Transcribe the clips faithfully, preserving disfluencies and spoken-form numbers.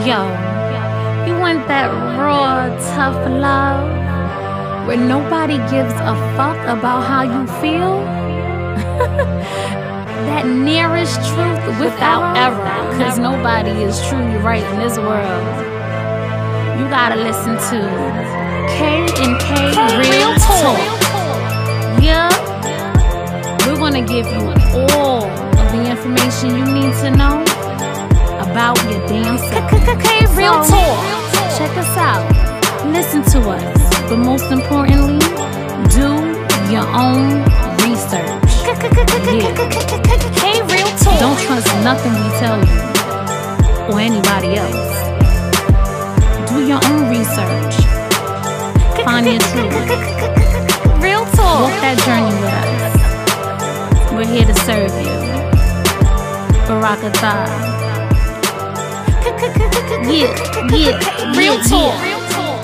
Yo, you want that raw, tough love where nobody gives a fuck about how you feel? That nearest truth without error, because nobody is truly right in this world. You gotta listen to K and K Real Talk. Yeah, we're gonna give you all of the information you need to know about your damn self. K Real Talk. Check us out. Listen to us. But most importantly, do your own research. Yeah. K Real Talk. Don't trust nothing we tell you or anybody else. Do your own research. Find your truth. Real Talk. Walk that journey with us. We're here to serve you. Barakatah. Yeah, yeah, Real Talk. Yeah.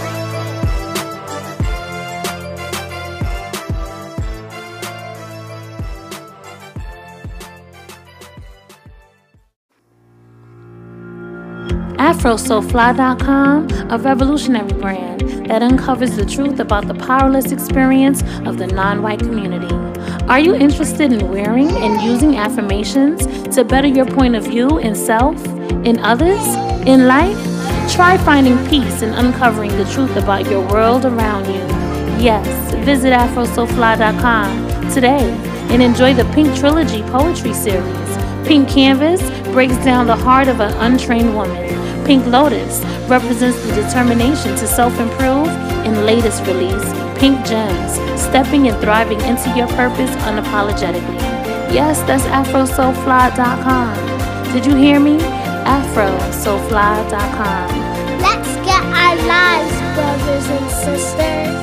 Afro So Fly dot com, a revolutionary brand that uncovers the truth about the powerless experience of the non-white community. Are you interested in wearing and using affirmations to better your point of view in self, in others, in life? Try finding peace and uncovering the truth about your world around you. Yes, visit Afro So Fly dot com today and enjoy the Pink Trilogy Poetry Series. Pink Canvas breaks down the heart of an untrained woman. Pink Lotus represents the determination to self-improve. And latest release, Pink Gems, stepping and thriving into your purpose unapologetically. Yes, that's Afro So Fly dot com. Did you hear me? Afro So Fly dot com. Let's get our lives, brothers and sisters.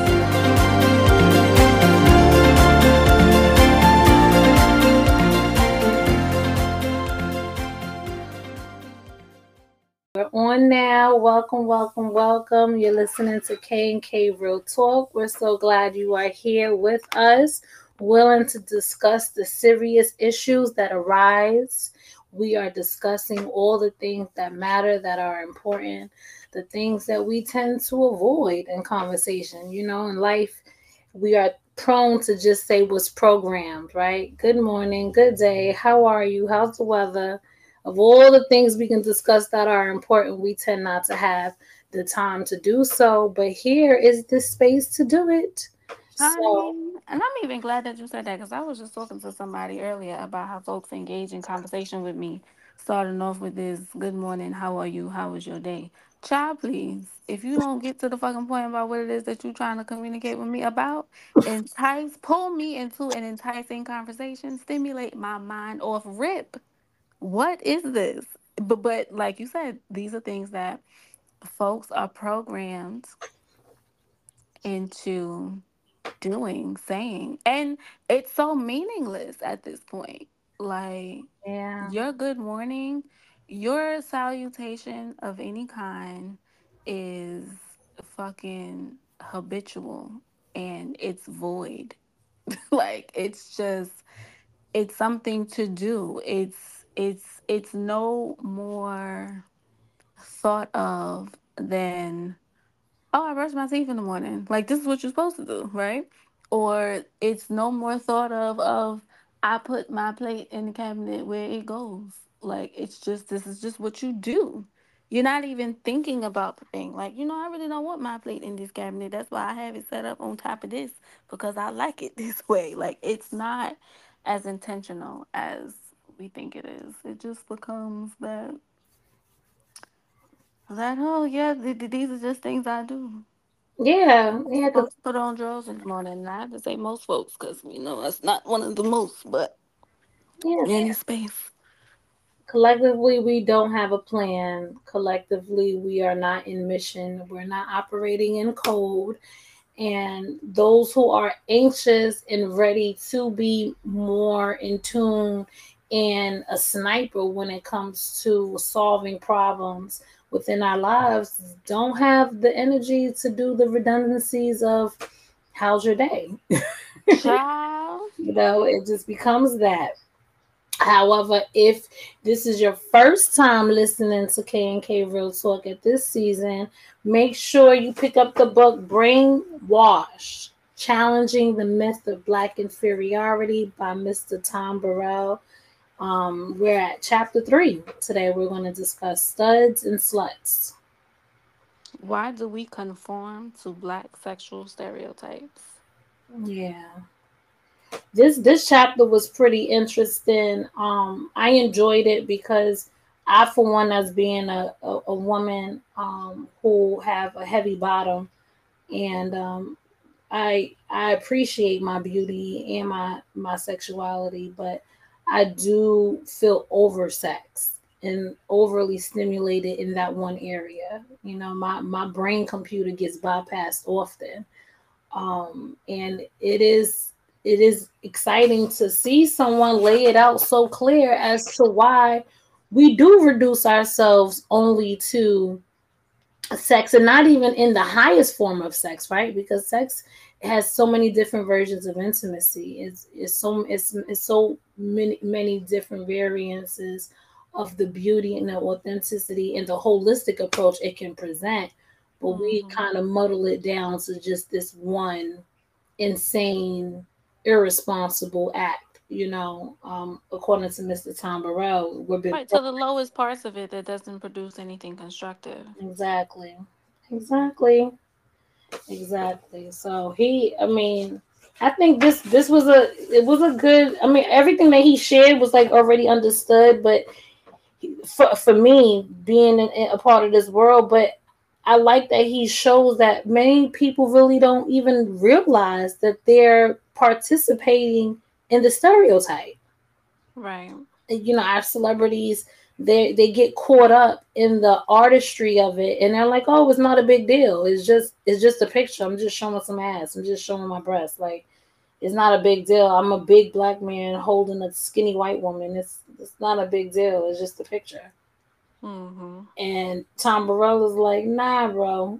We're on now. Welcome, welcome, welcome. You're listening to K and K Real Talk. We're so glad you are here with us, willing to discuss the serious issues that arise. We are discussing all the things that matter, that are important, the things that we tend to avoid in conversation. You know, in life, we are prone to just say what's programmed, right? Good morning, good day, how are you, how's the weather? Of all the things we can discuss that are important, we tend not to have the time to do so. But here is the space to do it. So, And I'm even glad that you said that, because I was just talking to somebody earlier about how folks engage in conversation with me, starting off with this good morning, how are you, how was your day? Child, please, if you don't get to the fucking point about what it is that you're trying to communicate with me about, entice, pull me into an enticing conversation, stimulate my mind off rip. What is this? But, but like you said, these are things that folks are programmed into doing, saying, and it's so meaningless at this point. Like, yeah. your good morning, your salutation of any kind is fucking habitual and it's void. Like, it's just, it's something to do. It's it's it's no more thought of than, oh, I brush my teeth in the morning. Like, this is what you're supposed to do, right? Or it's no more thought of of I put my plate in the cabinet where it goes. Like, it's just, this is just what you do. You're not even thinking about the thing. Like, you know, I really don't want my plate in this cabinet. That's why I have it set up on top of this, because I like it this way. Like, it's not as intentional as we think it is. It just becomes that that oh yeah, th- th- these are just things I do. Yeah, yeah, 'cause- Folks put on drawers in the morning, and I have to say most folks, because you know that's not one of the most, but yeah. any space. Collectively, we don't have a plan. Collectively, we are not in mission. We're not operating in code. And those who are anxious and ready to be more in tune and a sniper when it comes to solving problems within our lives don't have the energy to do the redundancies of how's your day? Child. You know, it just becomes that. However, if this is your first time listening to K and K Real Talk at this season, make sure you pick up the book Brainwash, Challenging the Myth of Black Inferiority by Mister Tom Burrell. Um, we're at chapter three. Today we're going to discuss studs and sluts. Why do we conform to black sexual stereotypes? Yeah. This this chapter was pretty interesting. Um, I enjoyed it because I, for one, as being a, a, a woman um, who have a heavy bottom, and um, I I appreciate my beauty and my my sexuality, but I do feel oversexed and overly stimulated in that one area. You know, my my brain computer gets bypassed often, um, and it is it is exciting to see someone lay it out so clear as to why we do reduce ourselves only to sex, and not even in the highest form of sex, right? Because sex has so many different versions of intimacy. It's it's so it's, it's so many many different variances of the beauty and the authenticity and the holistic approach it can present, but we Mm-hmm. kind of muddle it down to just this one insane, irresponsible act. You know, um, according to Mister Tom Burrell, we've been Right, to the lowest parts of it that doesn't produce anything constructive. exactly, exactly. Exactly. So he, I mean, I think this this was a it was a good. I mean, everything that he shared was like already understood, but for for me, being in, in a part of this world, but I like that he shows that many people really don't even realize that they're participating in the stereotype. Right. You know, our celebrities, they they get caught up in the artistry of it, and they're like, oh, it's not a big deal, it's just it's just a picture, I'm just showing some ass, I'm just showing my breast, like it's not a big deal, I'm a big black man holding a skinny white woman, it's it's not a big deal, it's just a picture. Mm-hmm. And Tom Burrell is like, nah, bro,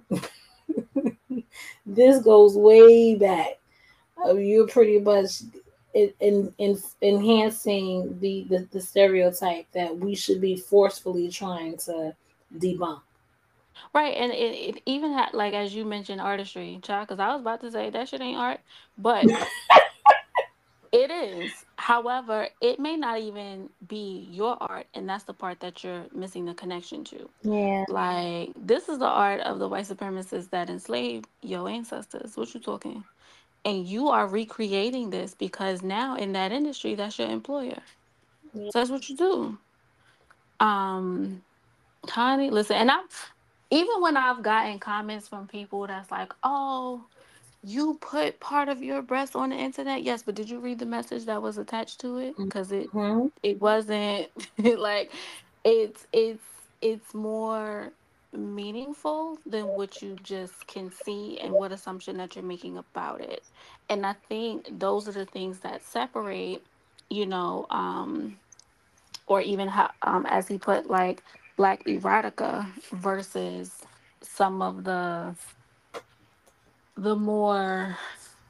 this goes way back. Uh, you're pretty much in, in, in enhancing the, the, the stereotype that we should be forcefully trying to debunk. Right, and it, it even had, like, as you mentioned, artistry, child. Because I was about to say that shit ain't art, but it is. However, it may not even be your art, and that's the part that you're missing the connection to. Yeah, Like, this is the art of the white supremacists that enslaved your ancestors. What you talking? And you are recreating this because now in that industry, that's your employer. yeah, So that's what you do. Um, honey, listen, and I'm even when I've gotten comments from people that's like, "Oh, you put part of your breast on the internet." Yes, but did you read the message that was attached to it? Because it hmm, it wasn't like it's it's it's more meaningful than what you just can see and what assumption that you're making about it. And I think those are the things that separate, you know, um, or even how, um, as he put, like black erotica versus some of the the more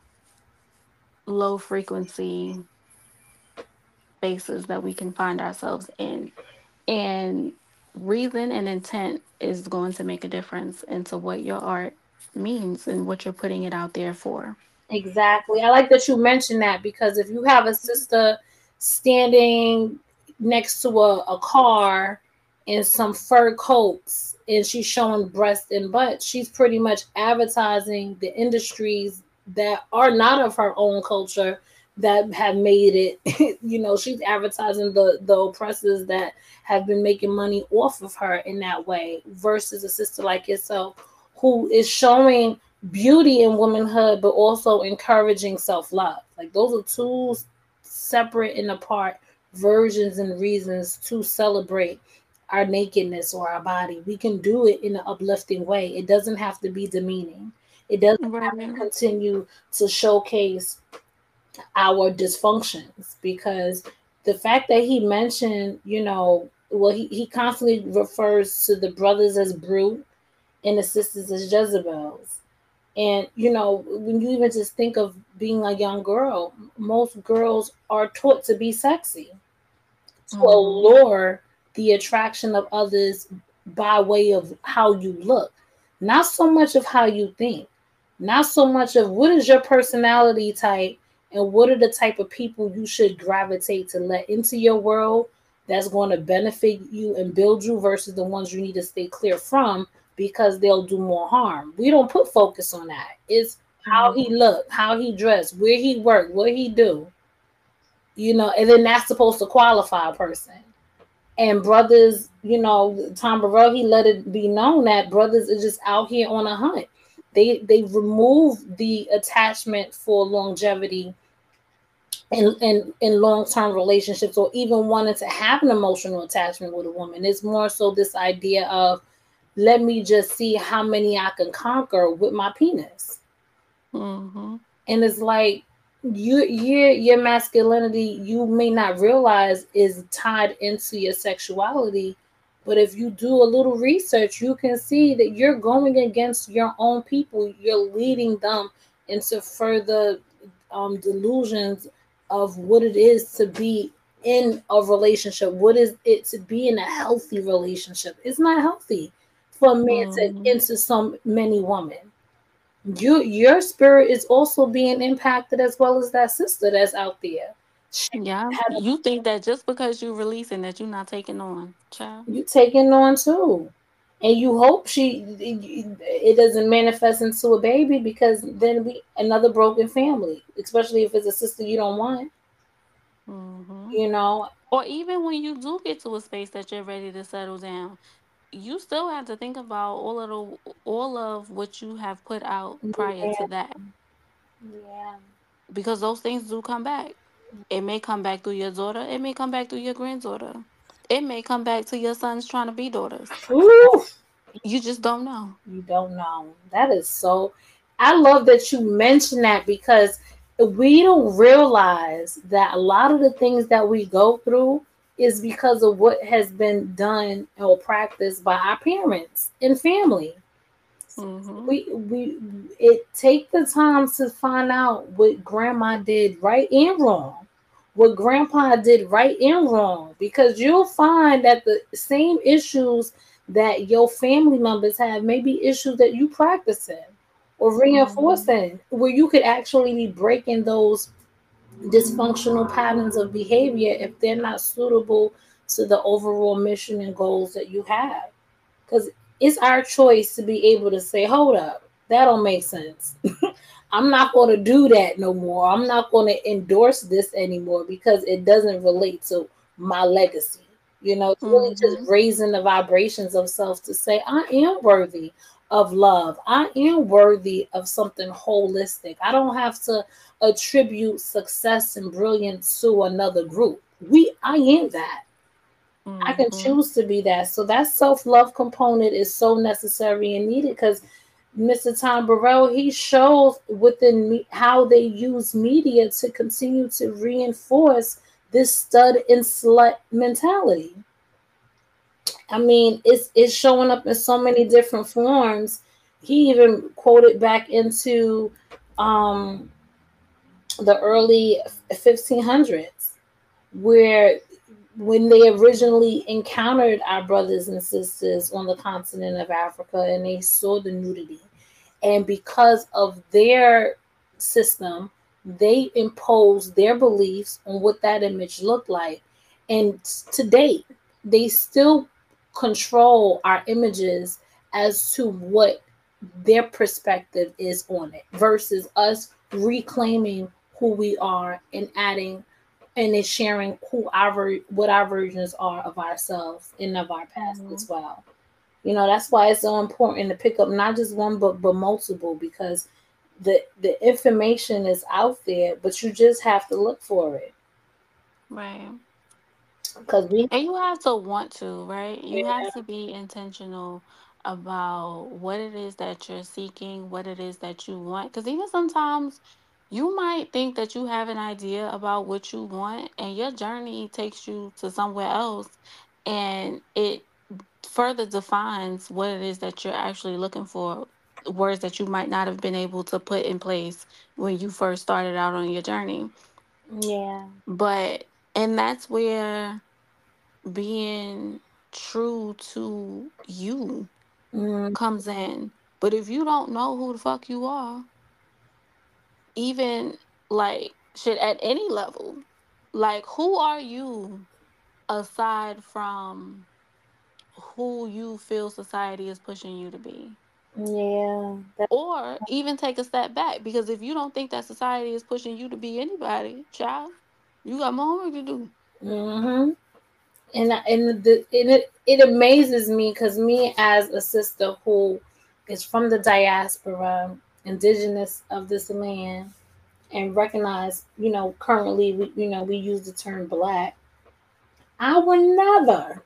low frequency spaces that we can find ourselves in. And reason and intent is going to make a difference into what your art means and what you're putting it out there for. exactly. I like that you mentioned that because if you have a sister standing next to a, a car in some fur coats and she's showing breast and butt, she's pretty much advertising the industries that are not of her own culture that have made it. You know, she's advertising the the oppressors that have been making money off of her in that way versus a sister like yourself who is showing beauty in womanhood but also encouraging self-love. Like those are two separate and apart versions and reasons to celebrate our nakedness or our body. We can do it in an uplifting way. It doesn't have to be demeaning. It doesn't have to Right. continue to showcase our dysfunctions because the fact that he mentioned, you know, well, he, he constantly refers to the brothers as brute and the sisters as Jezebels. And, you know, when you even just think of being a young girl, most girls are taught to be sexy. to Mm-hmm. allure the attraction of others by way of how you look, not so much of how you think, not so much of what is your personality type and what are the type of people you should gravitate to let into your world that's going to benefit you and build you versus the ones you need to stay clear from because they'll do more harm. We don't put focus on that. It's how he Mm-hmm. looked, how he dressed, where he worked, what he do, you know, and then that's supposed to qualify a person. And brothers, you know, Tom Burrell, he let it be known that brothers are just out here on a hunt. They they remove the attachment for longevity and in, in, in long term relationships or even wanting to have an emotional attachment with a woman. It's more so this idea of let me just see how many I can conquer with my penis. Mm-hmm. And it's like you your your masculinity you may not realize is tied into your sexuality, but if you do a little research you can see that you're going against your own people. You're leading them into further um, delusions of what it is to be in a relationship, what is it to be in a healthy relationship. It's not healthy for a man to Mm-hmm. into so many women. You your spirit is also being impacted as well as that sister that's out there. She Yeah. had a, You think that just because you releasing that you're not taking on, child. you taking on too, and you hope she it doesn't manifest into a baby because then we another broken family, especially if it's a sister you don't want. Mm-hmm. You know, Or even when you do get to a space that you're ready to settle down, you still have to think about all of the all of what you have put out prior to yeah, that, yeah, because those things do come back. It may come back through your daughter. It may come back through your granddaughter. It may come back to your sons trying to be daughters. Ooh, You just don't know. you don't know. That is so. I love that you mentioned that because we don't realize that a lot of the things that we go through is because of what has been done or practiced by our parents and family. Mm-hmm. We we it take the time to find out what grandma did right and wrong, what grandpa did right and wrong, because you'll find that the same issues that your family members have may be issues that you practicing or Mm-hmm. reinforcing, where you could actually be breaking those dysfunctional patterns of behavior if they're not suitable to the overall mission and goals that you have. Because it's our choice to be able to say, hold up, that don't make sense. I'm not going to do that no more. I'm not going to endorse this anymore because it doesn't relate to my legacy. You know, it's really Mm-hmm. just raising the vibrations of self to say, I am worthy of love. I am worthy of something holistic. I don't have to attribute success and brilliance to another group. We, I am that. I can Mm-hmm. choose to be that. So that self love component is so necessary and needed because mister Tom Burrell, he shows within me how they use media to continue to reinforce this stud and slut mentality. I mean, it's it's showing up in so many different forms. He even quoted back into um, the early fifteen hundreds, where when they originally encountered our brothers and sisters on the continent of Africa and they saw the nudity, and because of their system, they imposed their beliefs on what that image looked like. And to date, they still control our images as to what their perspective is on it versus us reclaiming who we are and adding and then sharing who our what our versions are of ourselves and of our past Mm-hmm. as well. You know, that's why it's so important to pick up not just one book but multiple because the the information is out there, but you just have to look for it. Right. Because we And you have to want to, right? You have yeah, to be intentional about what it is that you're seeking, what it is that you want. Because even sometimes you might think that you have an idea about what you want, and your journey takes you to somewhere else, and it further defines what it is that you're actually looking for. Words that you might not have been able to put in place when you first started out on your journey. yeah, But, and that's where. being true to you Mm, comes in. But if you don't know who the fuck you are, even like shit at any level, like who are you aside from who you feel society is pushing you to be? yeah. That, Or even take a step back, because if you don't think that society is pushing you to be anybody, child, you got more homework to do. mm-hmm. And I- and the and it it amazes me because me as a sister who is from the diaspora, indigenous of this land, and recognize, you know, currently we you know we use the term black. I would never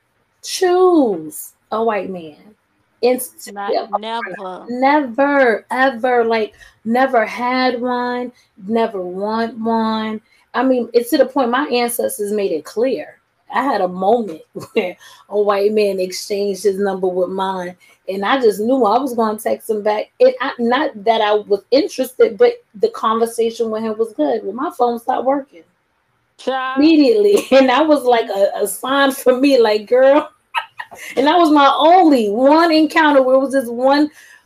choose a white man. Instantly, Not never. never, ever, like, never had one, never want one. I mean, it's to the point my ancestors made it clear. I had a moment where a white man exchanged his number with mine, and I just knew I was going to text him back. And I, not that I was interested, but the conversation with him was good. Well, my phone stopped working Child. immediately, and that was like a, a sign for me, like, girl. And that was my only one encounter where it was just one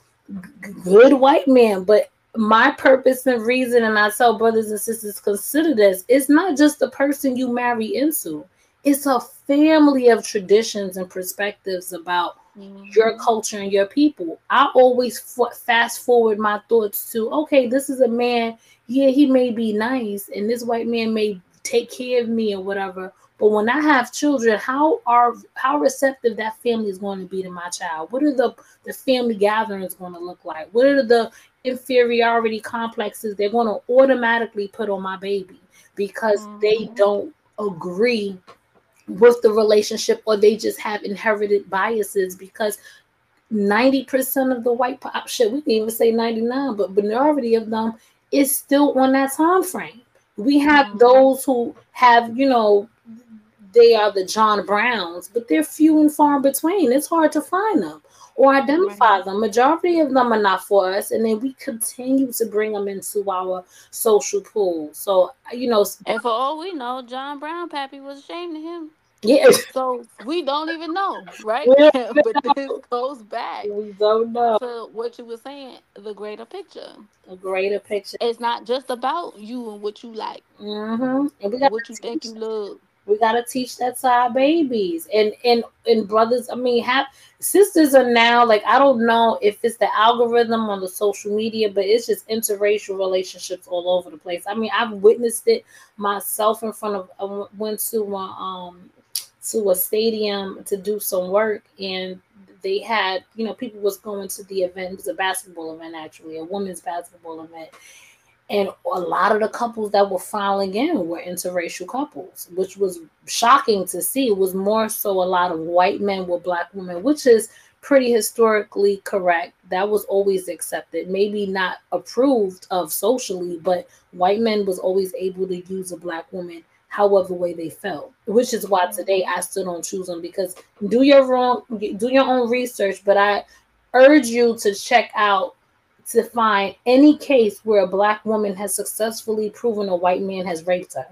good white man. But my purpose and reason, and I tell brothers and sisters, consider this: it's not just the person you marry into, it's a family of traditions and perspectives about your Mm-hmm. culture and your people. I always f- fast forward my thoughts to, okay, this is a man, yeah, he may be nice, and this white man may take care of me or whatever. But when I have children, how are how receptive that family is going to be to my child? What are the the family gatherings going to look like? What are the inferiority complexes they're going to automatically put on my baby because they Mm-hmm. don't agree with the relationship, or they just have inherited biases? Because ninety percent of the white pop shit, we can even say ninety-nine, but majority of them is still on that time frame. We have Mm-hmm. those who have, you know, they are the John Browns, but they're few and far between. It's hard to find them or identify Right. them. Majority of them are not for us, and then we continue to bring them into our social pool. So, you know, And for all we know, John Brown Pappy was ashamed of him. yeah, So we don't even know, right? we don't But this know. goes back We don't know. to what you were saying, the greater picture. A greater picture. It's not just about you and what you like, Hmm. And we got what you to think teach. you love. We gotta teach that to our babies and and and brothers. I mean, have sisters are now like, I don't know if it's the algorithm on the social media, but it's just interracial relationships all over the place. I mean, I've witnessed it myself in front of. I went to a, um to a stadium to do some work, and they had, you know, people was going to the event. It was a basketball event, actually, a women's basketball event, and a lot of the couples that were filing in were interracial couples, which was shocking to see. It was more so a lot of white men with black women, which is pretty historically correct. That was always accepted. Maybe not approved of socially, but white men was always able to use a black woman however way they felt. Which is why today Mm-hmm. I still don't choose them, because do your wrong do your own research, but I urge you to check out, to find any case where a black woman has successfully proven a white man has raped her.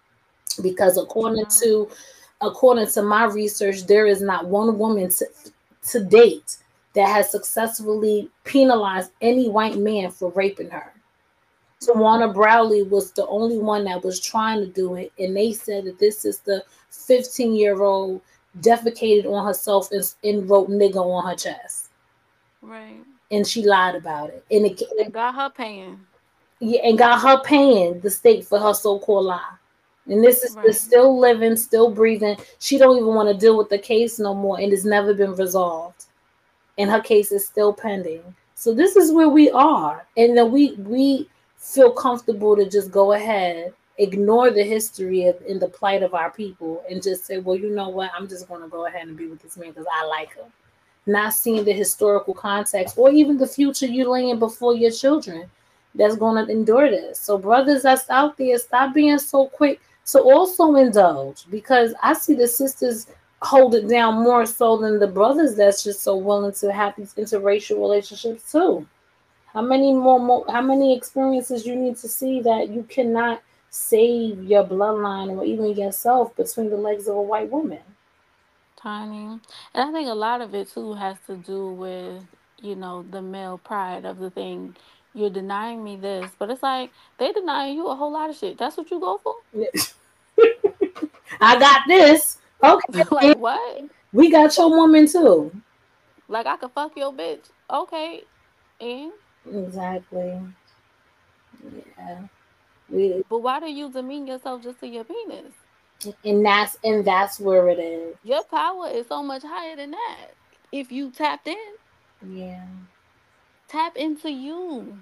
Because according Mm-hmm. to according to my research, there is not one woman to, to date that has successfully penalized any white man for raping her. Tawana Browley was the only one that was trying to do it, and they said that this is the fifteen year old defecated on herself and, and wrote nigga on her chest, Right. and she lied about it. And it, And got her paying. yeah, and got her paying the state for her so-called lie. And this is the Right. still living, still breathing. She don't even want to deal with the case no more, and it's never been resolved. And her case is still pending. So this is where we are, and then we we feel comfortable to just go ahead, ignore the history of, in the plight of our people, and just say, well, you know what? I'm just going to go ahead and be with this man because I like him. Not seeing the historical context or even the future you laying before your children that's going to endure this. So, brothers that's out there, stop being so quick to also indulge, because I see the sisters hold it down more so than the brothers that's just so willing to have these interracial relationships too. How many more, more how many experiences you need to see that you cannot save your bloodline or even yourself between the legs of a white woman? honey. And I think a lot of it too has to do with, you know, the male pride of the thing. You're denying me this, but it's like they denying you a whole lot of shit. That's what you go for? I got this. Okay, Like what? we got your woman too. Like I could fuck your bitch. Okay. And Exactly. Yeah. We, but why do you demean yourself just to your penis? and that's and that's where it is. Your power is so much higher than that. If you tapped in, Yeah. tap into you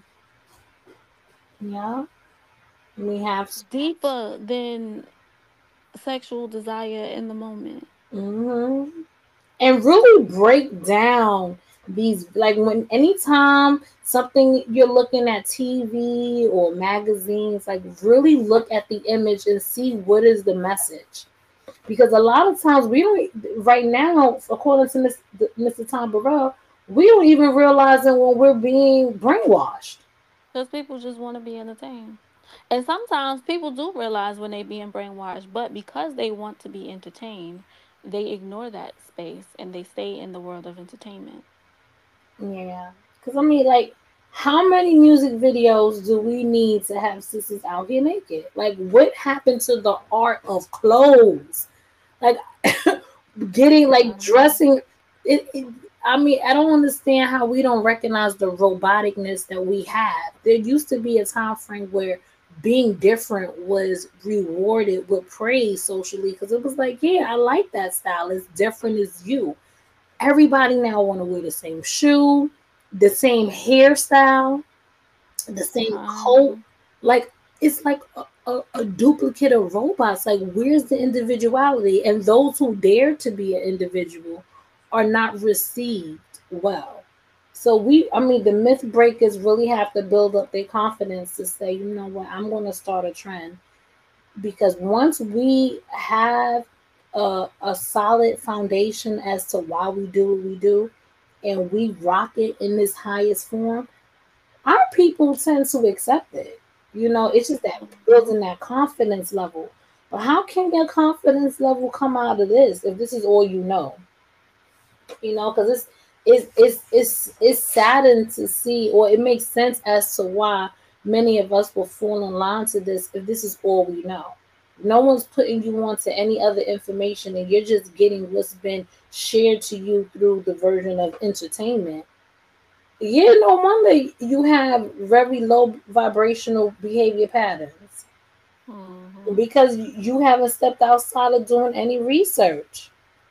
Yeah. We have. deeper than sexual desire in the moment. Mhm. And really break down these, like, when anytime something you're looking at T V or magazines, like really look at the image and see what is the message. Because a lot of times we don't, right now, according to Mister Tom Burrell, we don't even realize it when we're being brainwashed. Because people just want to be entertained. And sometimes people do realize when they being brainwashed, but because they want to be entertained, they ignore that space and they stay in the world of entertainment. Yeah. Because, I mean, like, how many music videos do we need to have sisters out here naked? Like, what happened to the art of clothes? Like, getting, like, Mhm. dressing. It, it, I mean, I don't understand how we don't recognize the roboticness that we have. There used to be a time frame where being different was rewarded with praise socially, because it was like, yeah, I like that style. It's different as you. Everybody now want to wear the same shoe, the same hairstyle, the same coat. Honey. Like, it's like a, a, a duplicate of robots. Like, where's the individuality? And those who dare to be an individual are not received well. So we, I mean, the myth breakers really have to build up their confidence to say, you know what, I'm going to start a trend. Because once we have a, a solid foundation as to why we do what we do, and we rock it in this highest form, our people tend to accept it. You know, it's just that Mhm. building that confidence level. But how can your confidence level come out of this if this is all you know? You know, because it's it's it's it's it's saddened to see, or it makes sense as to why many of us will fall in line to this if this is all we know. No one's putting you on to any other information, and you're just getting what's been shared to you through the version of entertainment. Yeah, no wonder you have very low vibrational behavior patterns, Mhm. because you haven't stepped outside of doing any research.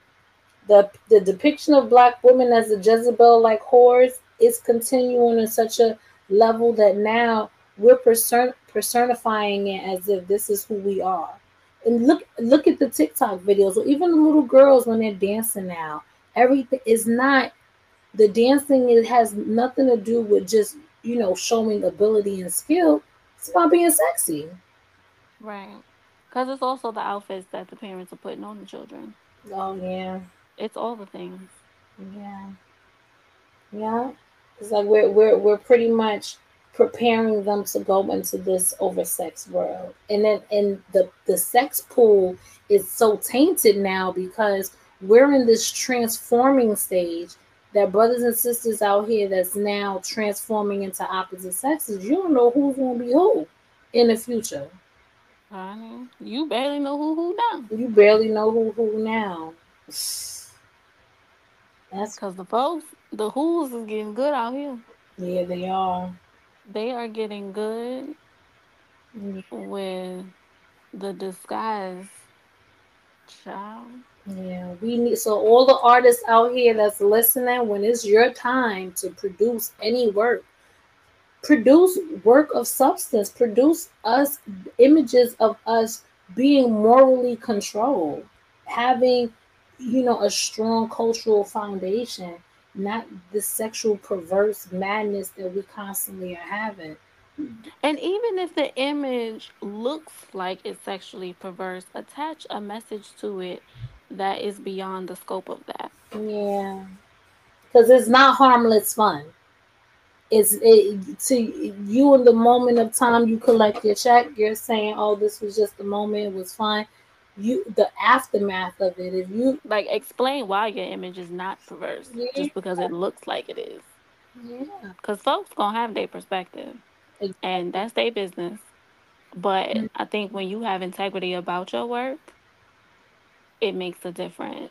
The the depiction of black women as a Jezebel like whores is continuing in such a level that now we're person, personifying it as if this is who we are. And look look at the TikTok videos, or even the little girls when they're dancing now. Everything is not, the dancing, it has nothing to do with just, you know, showing ability and skill. It's about being sexy. Right. Because it's also the outfits that the parents are putting on the children. Oh yeah, It's all the things. yeah, yeah. It's like we're we're we're pretty much preparing them to go into this oversex world, and then and the the sex pool is so tainted now because we're in this transforming stage, that brothers and sisters out here that's now transforming into opposite sexes. You don't know who's gonna be who in the future. Honey, you barely know who who now. You barely know who who now. That's, Because the folks, the who's is getting good out here. yeah, they are. They are getting good Yeah. with the disguise, child. Yeah, we need, so all the artists out here that's listening, when it's your time to produce any work, produce work of substance, produce us images of us being morally controlled, having, you know, a strong cultural foundation, not the sexual perverse madness that we constantly are having. And even if the image looks like it's sexually perverse, attach a message to it that is beyond the scope of that. Yeah, because it's not harmless fun. It's it, to you, in the moment of time you collect your check, you're saying, "Oh, this was just a moment. It was fun." you the aftermath of it. If you Like, explain why your image is not perverse yeah, just because it looks like it is. yeah, Because folks gonna have their perspective, and exactly. that's their business. But I think when you have integrity about your work, it makes a difference.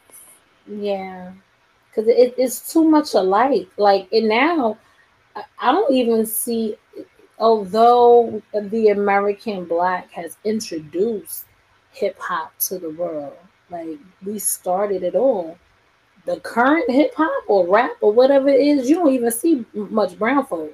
Yeah, because it, it's too much alike. Like, and now I I don't even see, although the American black has introduced hip hop to the world, like we started it all. The current hip hop or rap or whatever it is, you don't even see much brown folk.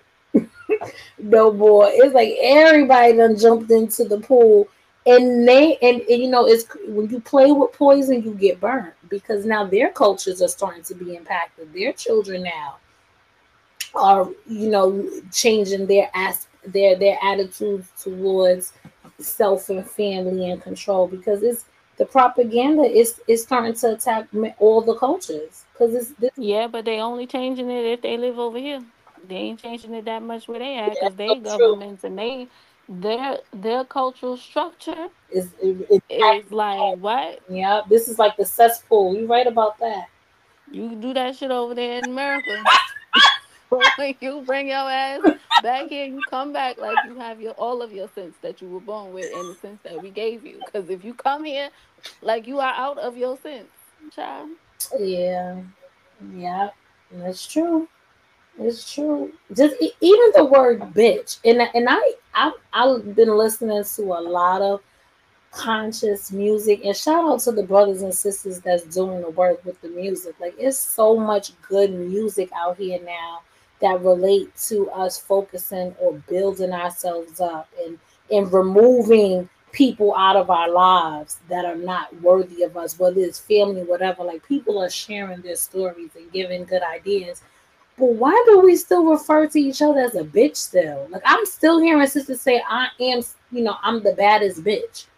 No boy, it's like everybody done jumped into the pool, and they and, and you know it's when you play with poison, you get burnt because now their cultures are starting to be impacted. Their children now are you know changing their as their their attitudes towards self and family and control because it's the propaganda is is starting to attack all the cultures because it's this Yeah, but they only changing it if they live over here. They ain't changing it that much where they at yeah, because so they true governments and they their their cultural structure is it, it, is like what? yeah, this is like the cesspool. You right about that. You can do that shit over there in America. But when you bring your ass back here, you come back like you have your all of your sense that you were born with and the sense that we gave you. Because if you come here like you are out of your sense, child. Yeah, yeah, that's true. It's true. Just e- even the word bitch, and and I I I've been listening to a lot of conscious music, and shout out to the brothers and sisters that's doing the work with the music. Like it's so much good music out here now that relate to us focusing or building ourselves up and and removing people out of our lives that are not worthy of us, whether it's family, whatever. Like people are sharing their stories and giving good ideas, but why do we still refer to each other as a bitch still? Like I'm still hearing sisters say I am, you know, I'm the baddest bitch.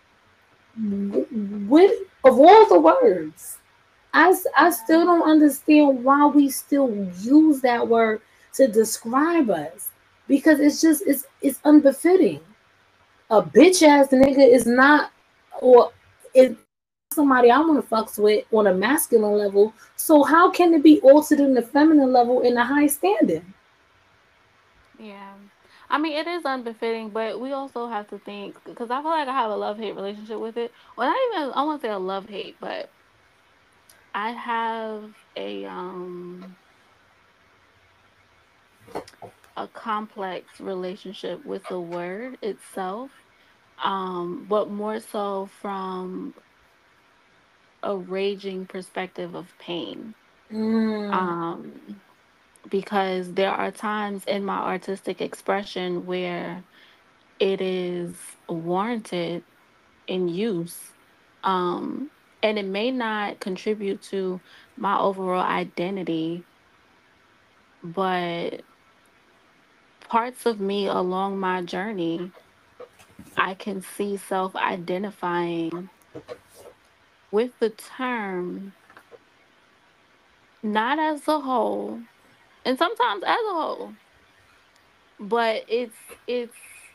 With of all the words, I, s- I still don't understand why we still use that word to describe us because it's just it's it's unbefitting. A bitch ass nigga is not or is somebody I want to fucks with on a masculine level. So how can it be altered in the feminine level in a high standing? Yeah. I mean, it is unbefitting, but we also have to think because I feel like I have a love hate relationship with it. Well, not even, I won't say a love hate, but I have a, um, a complex relationship with the word itself, um, but more so from a raging perspective of pain. Mm, Um, because there are times in my artistic expression where it is warranted in use. Um, and it may not contribute to my overall identity, but parts of me along my journey, I can see self identifying with the term, not as a whole, and sometimes as a whole, but it's, it's,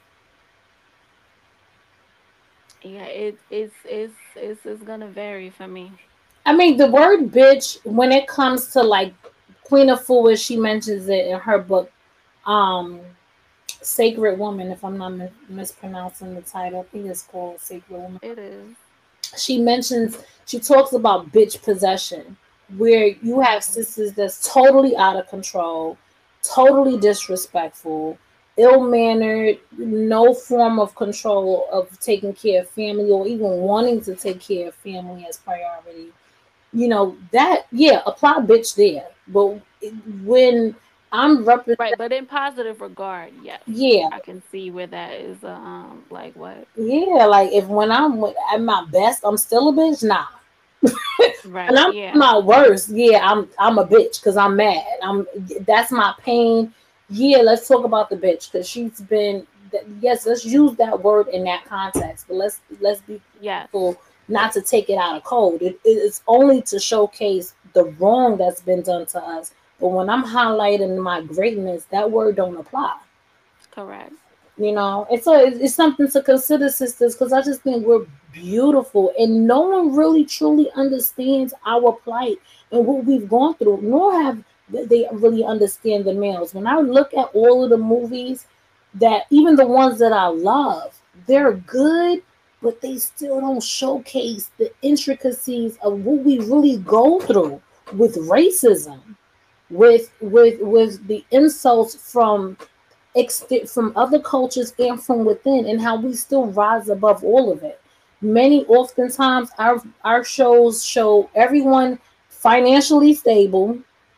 yeah, it, it's, it's, it's, it's gonna vary for me. I mean, the word bitch, when it comes to like Queen of Foolish, she mentions it in her book, um, Sacred Woman, if I'm not mi- mispronouncing the title. I think it's called Sacred Woman. It is. She mentions, she talks about bitch possession, where you have Mhm. sisters that's totally out of control, totally disrespectful, ill mannered, no form of control of taking care of family or even wanting to take care of family as priority. You know that, yeah, apply bitch there, but when I'm representing, Right, but in positive regard, yes. yeah, I can see where that is, uh, um like what? yeah, like if when I'm with- at my best I'm still a bitch, nah. And Right, I'm yeah. my worst, yeah, i'm i'm a bitch because I'm mad. I'm That's my pain. Yeah, let's talk about the bitch because she's been, yes, let's use that word in that context, but let's let's be Yes. careful not to take it out of code. It, it's only to showcase the wrong that's been done to us, but when I'm highlighting my greatness, that word don't apply. Correct. You know, it's a it's something to consider, sisters, because I just think we're beautiful, and no one really truly understands our plight and what we've gone through, nor have they really understand the males. When I look at all of the movies, that even the ones that I love, they're good, but they still don't showcase the intricacies of what we really go through with racism, with with with the insults from ex- from other cultures and from within, and how we still rise above all of it. Many oftentimes our our shows show everyone financially stable,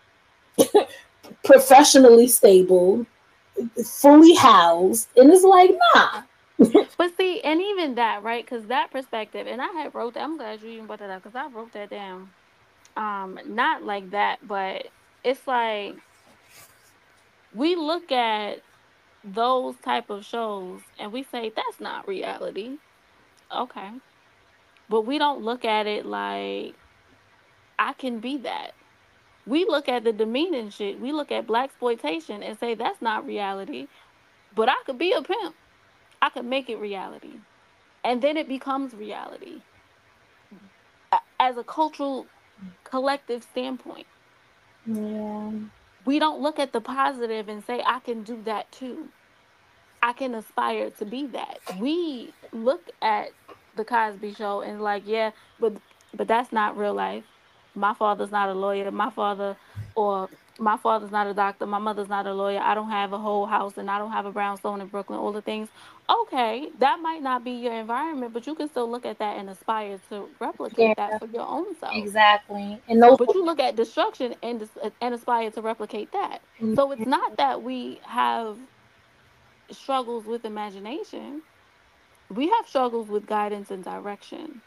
professionally stable, fully housed, and it's like, nah. But see, and even that, right? Because that perspective, and I had wrote that. I'm glad you even brought that up because I wrote that down. Um, not like that, but it's like we look at those type of shows and we say that's not reality. Okay, but we don't look at it like I can be that. We look at the demeaning shit. We look at black exploitation and say that's not reality. But I could be a pimp. I could make it reality, and then it becomes reality A- as a cultural collective standpoint. Yeah. We don't look at the positive and say I can do that too. I can aspire to be that. We look at the Cosby Show and like, yeah, but but that's not real life. My father's not a lawyer. My father, or my father's not a doctor. My mother's not a lawyer. I don't have a whole house and I don't have a brownstone in Brooklyn. All the things. Okay, that might not be your environment, but you can still look at that and aspire to Yeah, replicate that for your own self. exactly. And those But you look at destruction and dis- and aspire to replicate that. So it's not that we have struggles with imagination. We have struggles with guidance and direction.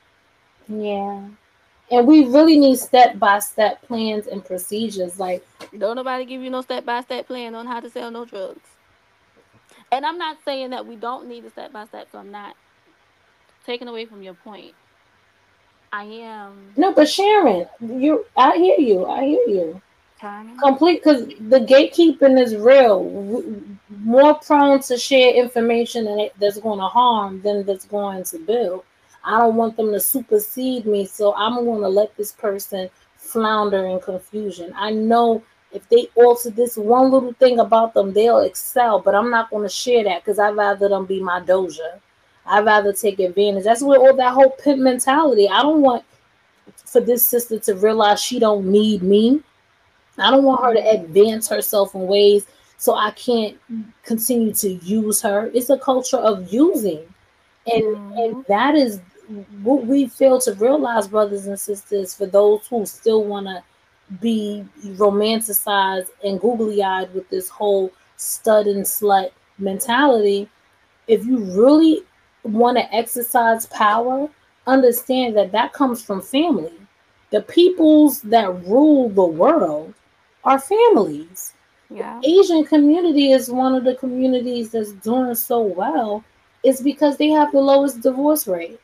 yeah. And we really need step by step plans and procedures. Like, Don't nobody give you no step by step plan on how to sell no drugs. And I'm not saying that we don't need a step by step, so I'm not taking away from your point. I am no, but Sharon, you, I hear you. I hear you. trying. Complete, because the gatekeeping is real. W- More prone to share information and it- that's going to harm than that's going to build. I don't want them to supersede me, so I'm going to let this person flounder in confusion. I know if they alter this one little thing about them, they'll excel, but I'm not going to share that because I'd rather them be my doja. I'd rather take advantage. That's what all that whole pimp mentality. I don't want for this sister to realize she don't need me. I don't want her to Mhm. advance herself in ways so I can't continue to use her. It's a culture of using. And and Mhm. that is what we fail to realize, brothers and sisters, for those who still want to be romanticized and googly eyed with this whole stud and slut mentality. If you really want to exercise power, understand that that comes from family. The peoples that rule the world are families. Yeah. Asian community is one of the communities that's doing so well. It's because they have the lowest divorce rate.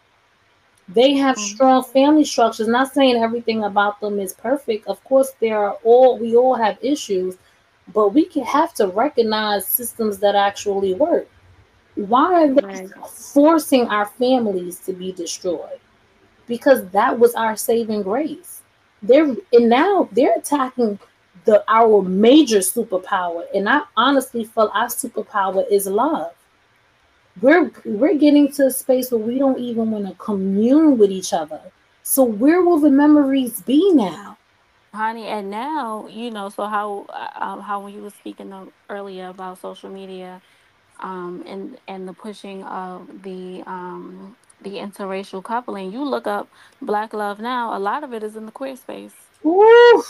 They have strong Mhm. family structures. Not saying everything about them is perfect. Of course, there are all we all have issues, but we can have to recognize systems that actually work. Why are they Right. forcing our families to be destroyed? Because that was our saving grace. They're and now they're attacking the our major superpower, and I honestly feel our superpower is love. We're we're getting to a space where we don't even want to commune with each other. So where will the memories be now? Honey, and now you know. So how uh, um, how when you were speaking of earlier about social media, um, and and the pushing of the um the interracial coupling, you look up Black love now. A lot of it is in the queer space. Woo!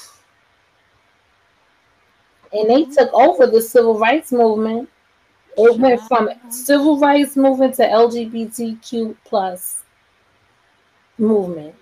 And they Hmm. took over the civil rights movement. It went from Child, civil rights movement to L G B T Q plus movement.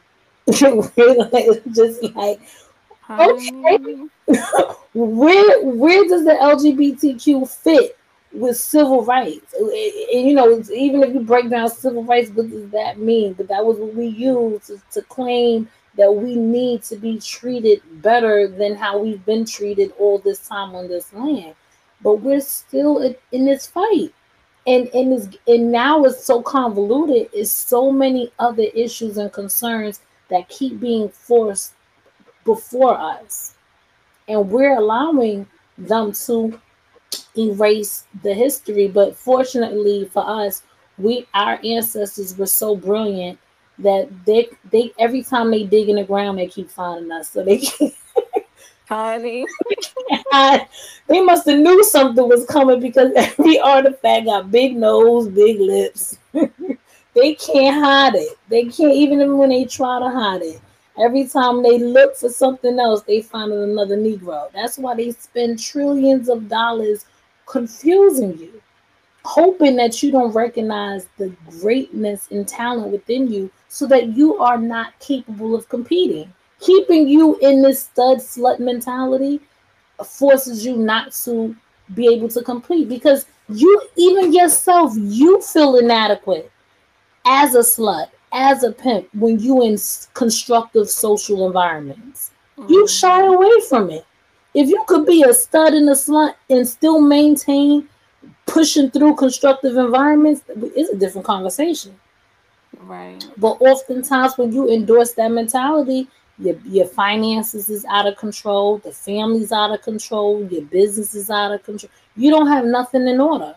Just like, okay, honey. where where does the L G B T Q fit with civil rights? And, you know, even if you break down civil rights, what does that mean? But that was what we used to, to claim that we need to be treated better than how we've been treated all this time on this land. But we're still in, in this fight. And and is and now it's so convoluted. It's so many other issues and concerns that keep being forced before us, and we're allowing them to erase the history. But fortunately for us, we our ancestors were so brilliant that they they every time they dig in the ground, they keep finding us. So they Honey. they must have knew something was coming because every artifact got big nose, big lips. They can't hide it. They can't, even when they try to hide it. Every time they look for something else, they find another Negro. That's why they spend trillions of dollars confusing you, hoping that you don't recognize the greatness and talent within you so that you are not capable of competing. Keeping you in this stud slut mentality forces you not to be able to compete because you, even yourself, you feel inadequate as a slut, as a pimp, when you in constructive social environments. Mm-hmm. You shy away from it. If you could be a stud and a slut and still maintain pushing through constructive environments, it's a different conversation. Right. But oftentimes when you endorse that mentality, your, your finances is out of control, the family's out of control, your business is out of control. You don't have nothing in order.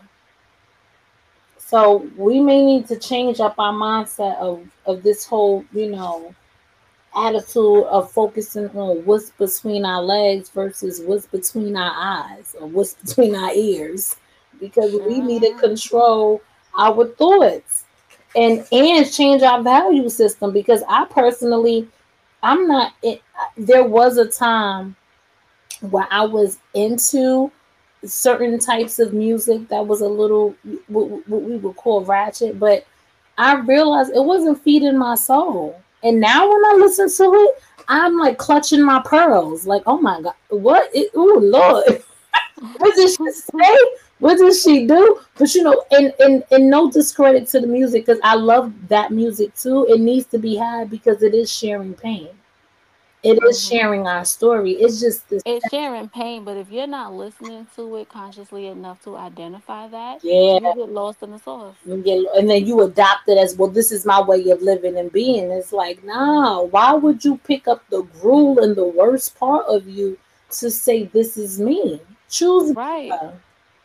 So we may need to change up our mindset of, of this whole, you know, attitude of focusing on what's between our legs versus what's between our eyes or what's between our ears, because we need to control our thoughts and and change our value system. Because I personally, I'm not. It, there was a time where I was into certain types of music that was a little what, what we would call ratchet, but I realized it wasn't feeding my soul. And now when I listen to it, I'm like clutching my pearls. Like, oh my God, what? Oh Lord, what did she say? What did she do? But you know, and, and, and no discredit to the music, because I love that music too. It needs to be had because it is sharing pain. It is mm-hmm. sharing our story. It's just this. It's sharing pain, but if you're not listening to it consciously enough to identify that, yeah, you get lost in the source. You get, and then you adopt it as, well, this is my way of living and being. It's like, nah, why would you pick up the gruel and the worst part of you to say this is me? Choose right. Better.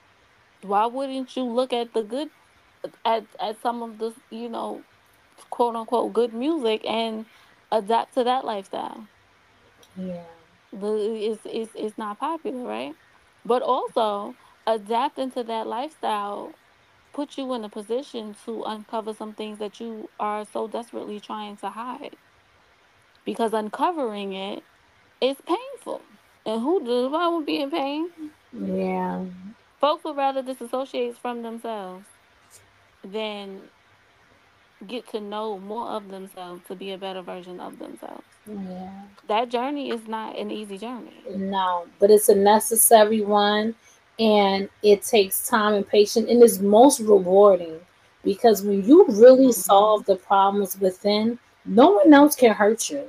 Why wouldn't you look at the good, at at some of the, you know, quote unquote good music and adapt to that lifestyle? Yeah. The, it's, it's, it's not popular, right? But also adapting to that lifestyle put you in a position to uncover some things that you are so desperately trying to hide. Because uncovering it is painful. And who does I would be in pain? Yeah. Folks would rather disassociate from themselves than get to know more of themselves to be a better version of themselves. Yeah. That journey is not an easy journey. No, but it's a necessary one, and it takes time and patience, and it's most rewarding because when you really mm-hmm. solve the problems within, no one else can hurt you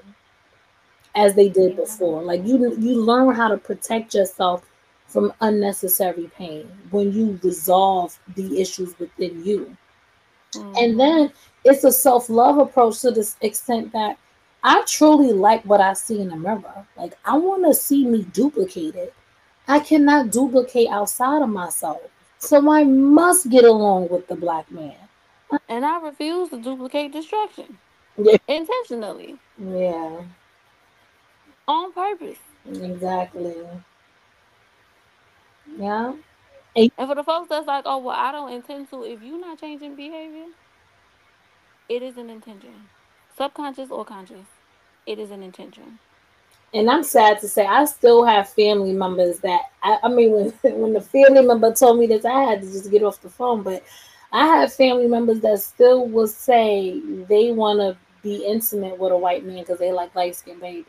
as they did yeah. before. Like you you learn how to protect yourself from unnecessary pain when you resolve the issues within you. Mm-hmm. And then it's a self-love approach to this extent that I truly like what I see in the mirror. Like, I want to see me duplicated. I cannot duplicate outside of myself. So I must get along with the black man. And I refuse to duplicate destruction. Yeah. Intentionally. Yeah. On purpose. Exactly. Yeah. And for the folks that's like, oh, well, I don't intend to. If you're not changing behavior, it is an intention. Subconscious or conscious, it is an intention. And I'm sad to say, I still have family members that, I, I mean, when, when the family member told me this, I had to just get off the phone. But I have family members that still will say they want to be intimate with a white man because they like light-skinned babies.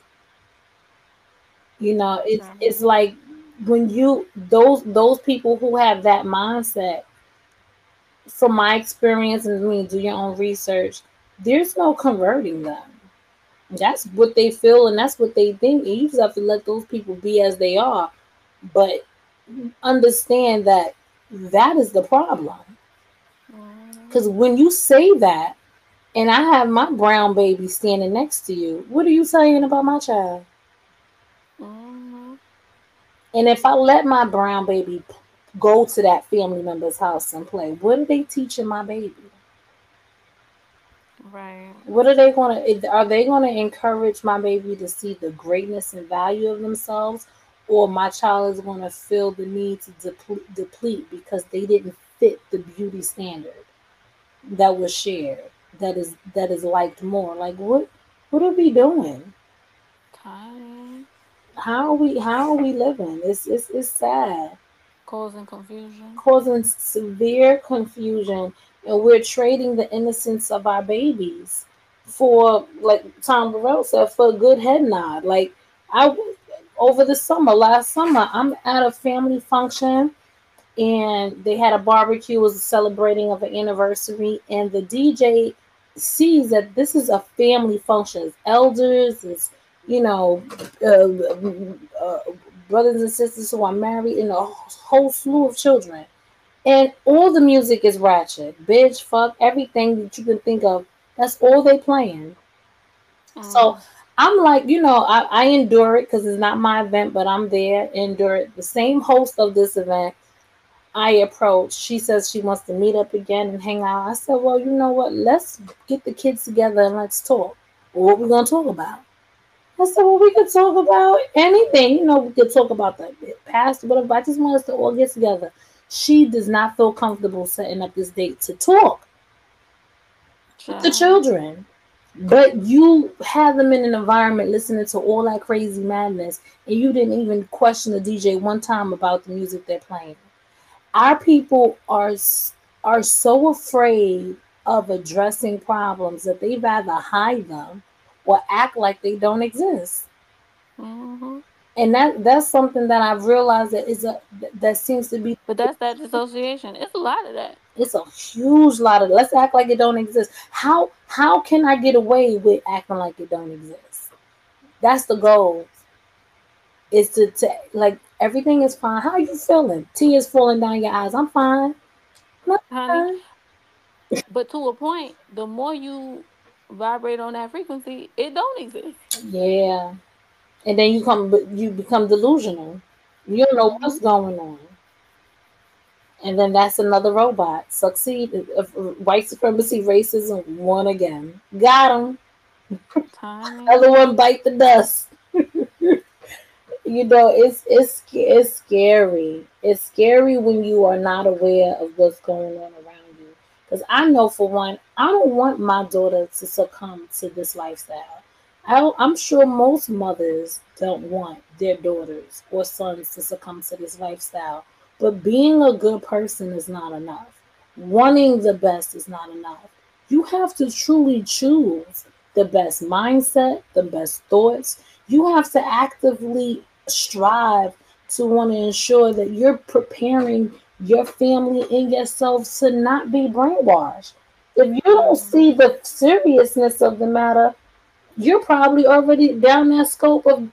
You know, it's mm-hmm. it's like when you, those those people who have that mindset, from my experience, and I mean, do your own research, there's no converting them. That's what they feel and that's what they think. And you just have to let those people be as they are. But understand that that is the problem. Because when you say that, and I have my brown baby standing next to you, what are you saying about my child? Mm-hmm. And if I let my brown baby go to that family member's house and play, what are they teaching my baby? Right. What are they going to, are they going to encourage my baby to see the greatness and value of themselves? Or my child is going to feel the need to deplete, deplete because they didn't fit the beauty standard that was shared, that is that is liked more? Like, what what are we doing? Tiny. How are we how are we living? It's it's, it's sad, Causing confusion. causing severe confusion, and we're trading the innocence of our babies for, like Tom Burrell said, for a good head nod. Like, I over the summer, last summer, I'm at a family function and they had a barbecue, it was celebrating of an anniversary, and the D J sees that this is a family function. It's elders, it's, you know, uh, uh, brothers and sisters who are married, and a whole slew of children. And all the music is ratchet, bitch, fuck, everything that you can think of. That's all they playing. So Mm. I'm like, you know, I, I endure it because it's not my event, but I'm there, endure it. The same host of this event I approached, she says she wants to meet up again and hang out. I said, well, you know what? Let's get the kids together and let's talk. Well, what we gonna talk about? I said, well, we could talk about anything. You know, we could talk about the past, whatever. I just want us to all get together. She does not feel comfortable setting up this date to talk with the Child. children. But you have them in an environment listening to all that crazy madness, and you didn't even question the D J one time about the music they're playing. Our people are are so afraid of addressing problems that they rather hide them or act like they don't exist. Mm-hmm. And that that's something that I've realized that is a that seems to be, But that's that dissociation. It's a lot of that. it's a huge lot of, let's act like it don't exist. How how can I get away with acting like it don't exist? That's the goal. Is to, to like, everything is fine. How are you feeling? Tears falling down your eyes. I'm fine. I'm Honey. fine. But to a point, the more you vibrate on that frequency, it don't exist. Yeah. And then you come you become delusional. You don't know Mm-hmm. what's going on. And then that's another robot. Succeed. If white supremacy, racism, won again. Got him. Tiny. Other one bite the dust. You know, it's it's it's scary. It's scary when you are not aware of what's going on around you. Because I know, for one, I don't want my daughter to succumb to this lifestyle. I, I'm sure most mothers don't want their daughters or sons to succumb to this lifestyle. But being a good person is not enough. Wanting the best is not enough. You have to truly choose the best mindset, the best thoughts. You have to actively strive to want to ensure that you're preparing your family and yourself to not be brainwashed. If you don't Mm-hmm. see the seriousness of the matter, you're probably already down that scope of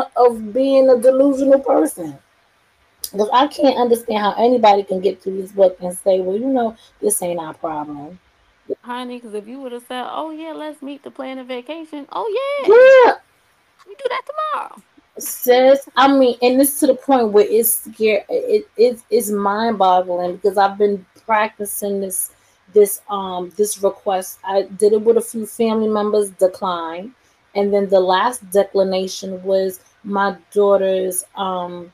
of being a delusional person. Because I can't understand how anybody can get through this book and say, well, you know, this ain't our problem. Honey, because if you would have said, oh, yeah, let's meet to plan a vacation. Oh, yeah, Yeah, we do that tomorrow. sis. I mean, and it's to the point where it's scary. It, it it's mind boggling because I've been practicing this this um this request. I did it with a few family members, declined, and then the last declination was my daughter's um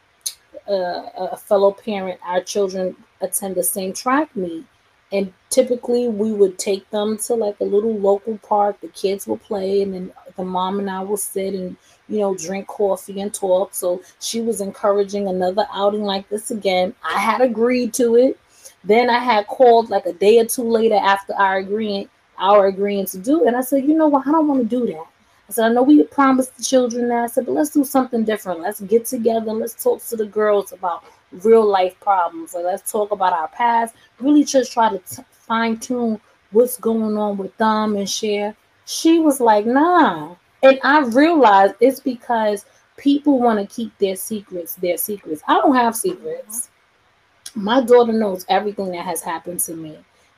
uh, a fellow parent. Our children attend the same track meet, and typically we would take them to like a little local park. The kids will play, and then the mom and I will sit and, you know, drink coffee and talk. So she was encouraging another outing like this again. I had agreed to it. Then I had called like a day or two later after our agreeing our agreeing to do it, and I said, you know what, I don't want to do that. I said, I know we promised the children that. I said, but let's do something different. Let's get together. Let's talk to the girls about real life problems. Like, let's talk about our past. Really just try to t- fine tune what's going on with them and share. She was like, nah. And I realized it's because people want to keep their secrets, their secrets. I don't have Mm-hmm. secrets. My daughter knows everything that has happened to me.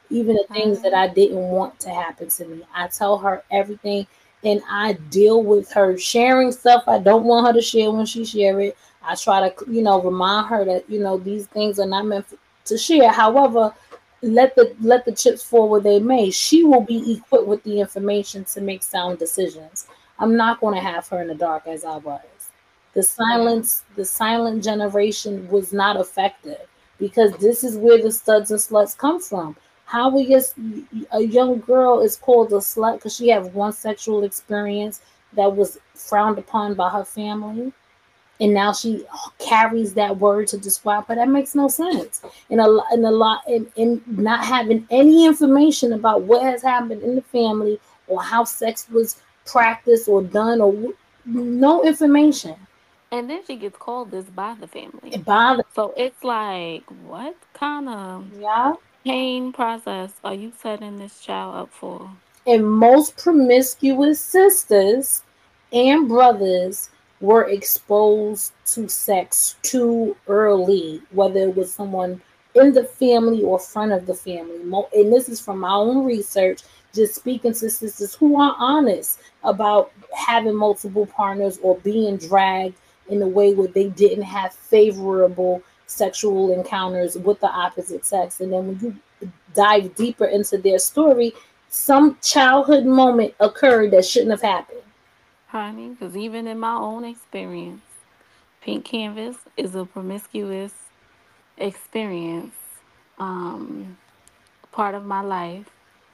even the things that Mhm. I didn't want to happen to me. I tell her everything, and I deal with her sharing stuff I don't want her to share when she share it. I try to, you know, remind her that, you know, these things are not meant for, to share. However, let the let the chips fall where they may. She will be equipped with the information to make sound decisions. I'm not going to have her in the dark as I was. The Yeah. silence, the silent generation was not effective because this is where the studs and sluts come from. How we get a young girl is called a slut because she had one sexual experience that was frowned upon by her family, and now she carries that word to describe her. That makes no sense. And a, lo- and a lot, and, and not having any information about what has happened in the family or how sex was practiced or done, or no information. And then she gets called this by the It family. bothers. So it's like, what kind of Yeah. pain process are you setting this child up for? And most promiscuous sisters and brothers were exposed to sex too early, whether it was someone in the family or front of the family. And this is from my own research, just speaking to sisters who are honest about having multiple partners or being dragged in a way where they didn't have favorable sexual encounters with the opposite sex. And then when you dive deeper into their story, some childhood moment occurred that shouldn't have happened. Honey, because even in my own experience, Pink Canvas is a promiscuous experience, um, part of my life.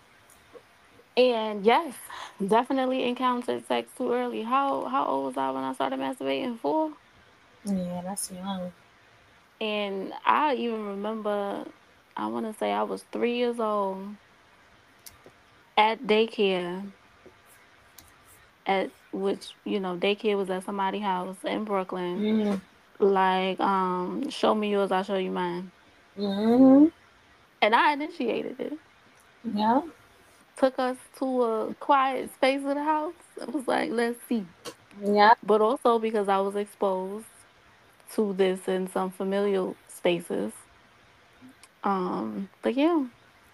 And yes, definitely encountered sex too early. How how old was I when I started masturbating? Four. Yeah, that's young. And I even remember, I want to say I was three years old at daycare, at which, you know, daycare was at somebody's house in Brooklyn. Mm, Like, um, show me yours, I'll show you mine. mm-hmm. And I initiated it. Yeah, Took us to a quiet space of the house. It was like, let's see. yeah. But also because I was exposed to this in some familial spaces. Um, but yeah,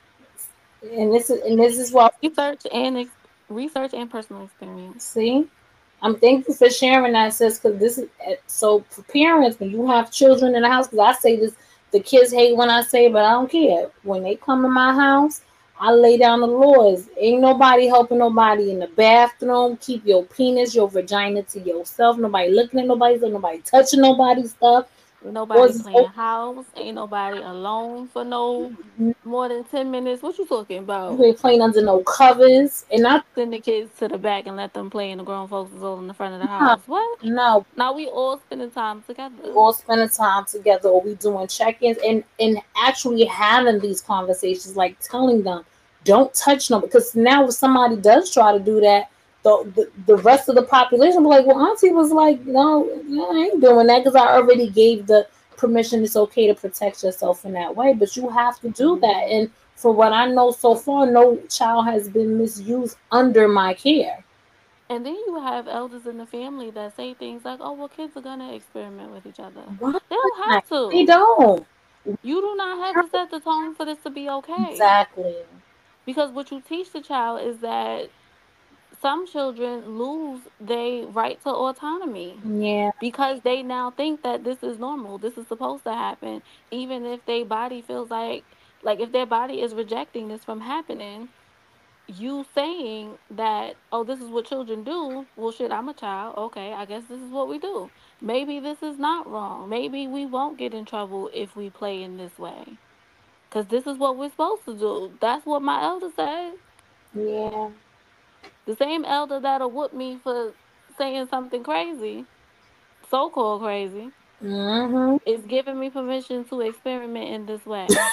And this is and this is what research and ex- research and personal experience. see. I'm thankful for sharing that, sis, because this is eh, so for parents when you have children in the house. Because I say this, the kids hate when I say it, but I don't care. When they come in my house, I lay down the laws. Ain't nobody helping nobody in the bathroom. Keep your penis, your vagina to yourself. Nobody looking at nobody's stuff. Nobody touching nobody's stuff. Ain't nobody Doors is playing house. Ain't nobody alone for no open. more than ten minutes. What you talking You about? ain't playing under no covers. And I Send the kids to the back and let them play, and the grown folks is all in the front of the no, house. What? no. Now we all spending time We together. all spending time together, or we doing check-ins, and and actually having these conversations, like telling them, don't touch no, because now if somebody does try to do that, the the, the rest of the population will be like, well, Auntie was like, no, no, I ain't doing that because I already gave the permission. It's okay to protect yourself in that way, but you have to do that. Mhm. And for what I know so far, no child has been misused under my care. And then you have elders in the family that say things like, "Oh, well, kids are gonna experiment with each other. Why? They don't have They to. don't. You do not have to set the tone for this to be okay." Exactly. Because what you teach the child is that some children lose their right to autonomy Yeah. because they now think that this is normal, this is supposed to happen, even if their body feels like like if their body is rejecting this from happening. You saying that, oh, this is what children do. Well, shit, I'm a child. Okay, I guess this is what we do. Maybe this is not wrong. Maybe we won't get in trouble if we play in this way. Because this is what we're supposed to do. That's what my elder said. Yeah. The same elder that'll whoop me for saying something crazy, so called crazy, Mm-hmm. is giving me permission to experiment in this way.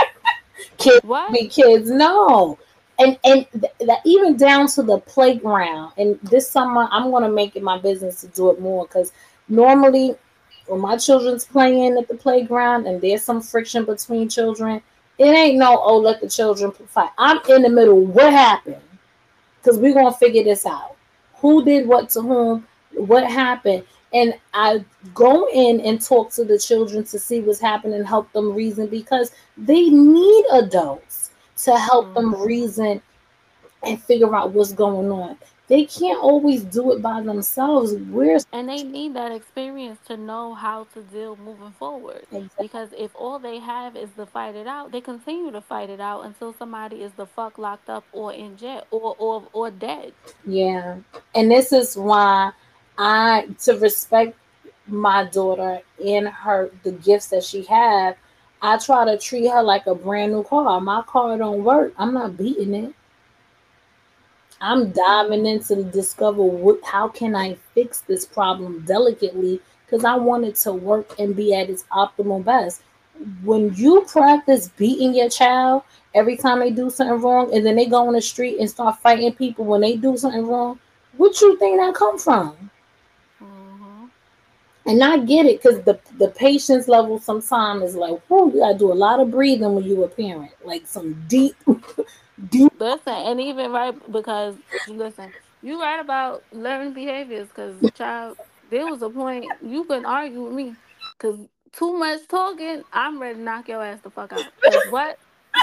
Kids What? be kids. No. And and th- that even down to the playground. And this summer, I'm gonna make it my business to do it more because normally, when my children's playing at the playground and there's some friction between children, it ain't no oh let the children fight. I'm in the middle. What happened? Because we're gonna figure this out. Who did what to whom? What happened? And I go in and talk to the children to see what's happening and help them reason because they need adults to help them Mm-hmm. reason and figure out what's going on. They can't always do it by themselves. We're And they need that experience to know how to deal moving forward. exactly. Because if all they have is to fight it out, they continue to fight it out until somebody is the fuck locked up or in jail or or or dead. Yeah. And this is why I to respect my daughter and her the gifts that she have, I try to treat her like a brand new car. My car don't work. I'm not beating it. I'm diving Mm. into to discover what how can I fix this problem delicately because I want it to work and be at its optimal best. When you practice beating your child every time they do something wrong and then they go on the street and start fighting people when they do something wrong, what you think that come from? Mm-hmm. And I get it because the the patience level sometimes is like, whoo, you gotta do a lot of breathing when you a parent, like some deep, deep. Listen, and even right because listen, you right about learning behaviors. Because child, there was a point you couldn't argue with me. Because too much talking, I'm ready to knock your ass the fuck out. Because what?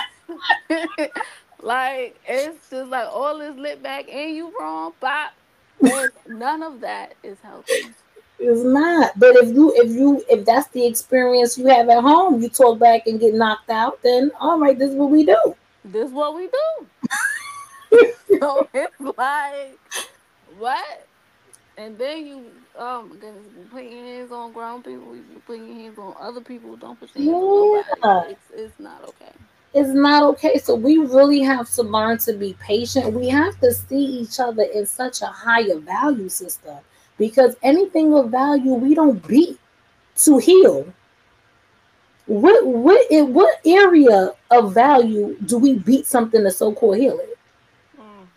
Like it's just like all this lit back and you wrong, pop, and none of that is healthy. It's not. But if you if you if that's the experience you have at home, you talk back and get knocked out, then all right, this is what we do. This what we do. So it's like what? And then you, oh my goodness, you put your hands on grown people. You put your hands on other people. Don't put your hands on nobody. Yeah. It's it's not okay. It's not okay. So we really have to learn to be patient. We have to see each other in such a higher value system because anything of value we don't beat to heal. What what in what area of value do we beat something to so called heal it? Mm.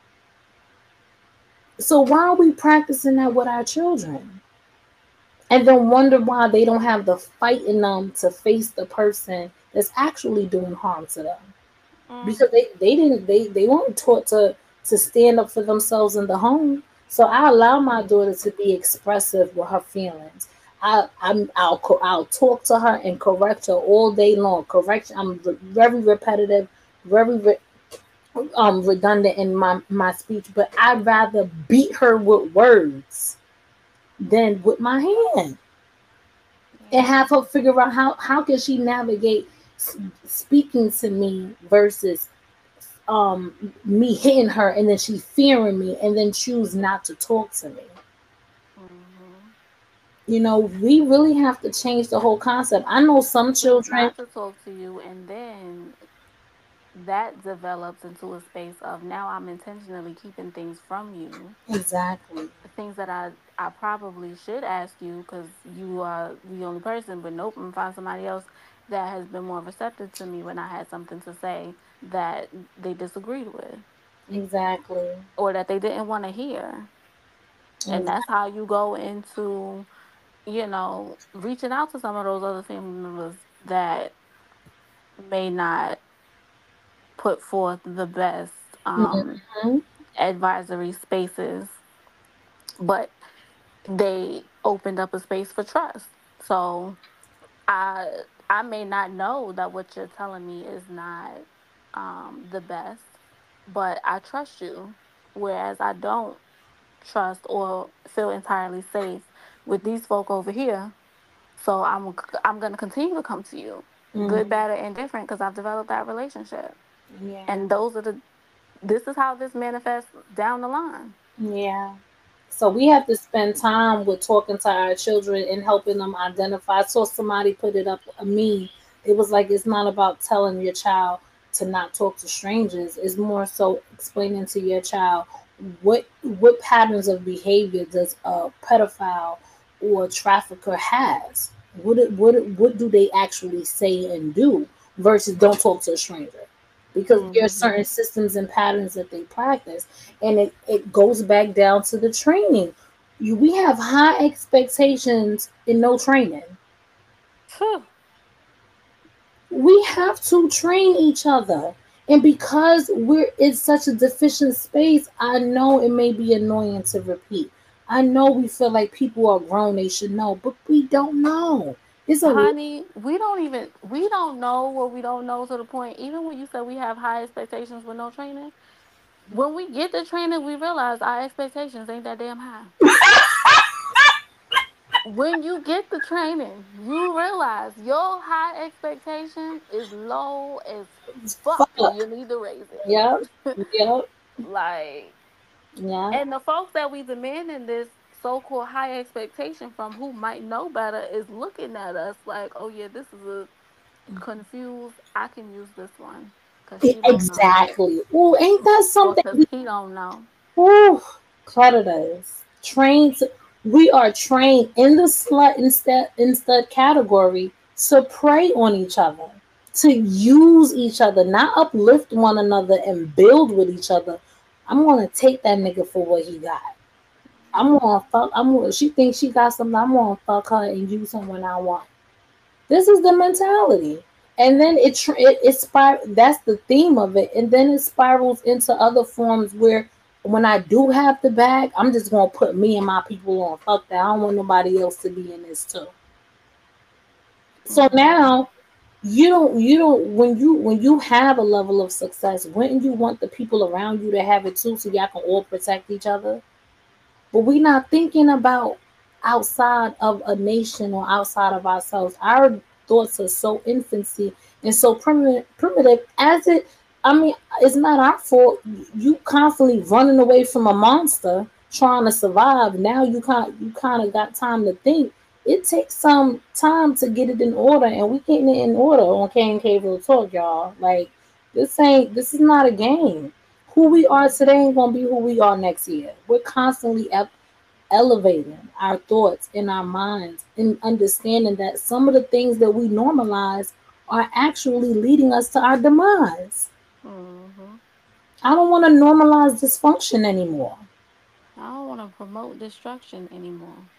So why are we practicing that with our children? And then wonder why they don't have the fight in them to face the person that's actually doing harm to them. Mm. Because they, they didn't they, they weren't taught to to stand up for themselves in the home. So I allow my daughter to be expressive with her feelings. I I'm I'll co- I'll talk to her and correct her all day long. Correction. I'm re- very repetitive, very re- um redundant in my my speech, but I'd rather beat her with words than with my hand and Yeah. have her figure out how how can she navigate s- speaking to me versus um me hitting her and then she fearing me and then choose not to talk to me. Mm-hmm. You know, we really have to change the whole concept. I know some Choose children not to talk to you, and then that develops into a space of now I'm intentionally keeping things from you, exactly things that I I probably should ask you because you are the only person. But nope, I'm find somebody else that has been more receptive to me when I had something to say that they disagreed with exactly or that they didn't want to hear. And exactly that's how you go into, you know, reaching out to some of those other family members that may not put forth the best um, hmm advisory spaces, but they opened up a space for trust. So I I may not know that what you're telling me is not um, the best, but I trust you. Whereas I don't trust or feel entirely safe with these folk over here. So I'm I'm gonna continue to come to you, hmm good, bad, or indifferent, because I've developed that relationship. yeah And those are the this is how this manifests down the line. yeah. So we have to spend time with talking to our children and helping them identify. I saw somebody put it up a meme. It was like it's not about telling your child to not talk to strangers. It's more so explaining to your child what what patterns of behavior does a pedophile or trafficker has. What it- what it- what do they actually say and do versus don't talk to a stranger because there are Hmm. certain systems and patterns that they practice and it, it goes back down to the training. You, we have high expectations and no training. We have to train each other. And because we're in such a deficient space, I know it may be annoying to repeat. I know we feel like people are grown, they should know, but we don't know. It's a Honey, we don't even we don't know what we don't know to the point. Even when you said we have high expectations with no training, when we get the training, we realize our expectations ain't that damn high. When you get the training, you realize your high expectation is low as fuck, and fuck. you need to raise Yep. it. Yep. Like, Yeah. and the folks that we demand in this so-called high expectation from, who might know better, is looking at us like, oh yeah, this is a confused. I can use this one because E- she don't know, Exactly. Oh, ain't that or something? because he don't know. Ooh, predators. Trained. We are trained in the slut instead instead category to prey on each other, to use each other, not uplift one another and build with each other. I'm gonna take that nigga for what he got. I'm gonna fuck. I'm gonna. She thinks she got something. I'm gonna fuck her and use him when I want. This is the mentality. And then it tr- it, it spir- that's the theme of it. And then it spirals into other forms where when I do have the bag, I'm just gonna put me and my people on. Fuck that. I don't want nobody else to be in this too. So Mm-hmm. now you don't you don't when you when you have a level of success, wouldn't you want the people around you to have it too so y'all can all protect each other? But we're not thinking about outside of a nation or outside of ourselves. Our thoughts are so infancy and so primitive, primitive as it. I mean, it's not our fault. You constantly running away from a monster trying to survive. Now you kind you kind of got time to think. It takes some time to get it in order, and we getting it in order on K and K Real Talk, y'all. Like this ain't this is not a game. Who we are today ain't gonna be who we are next year. We're constantly up elevating our thoughts in our minds and understanding that some of the things that we normalize are actually leading us to our demise. Mm-hmm. I don't want to normalize dysfunction anymore. I don't want to promote destruction anymore.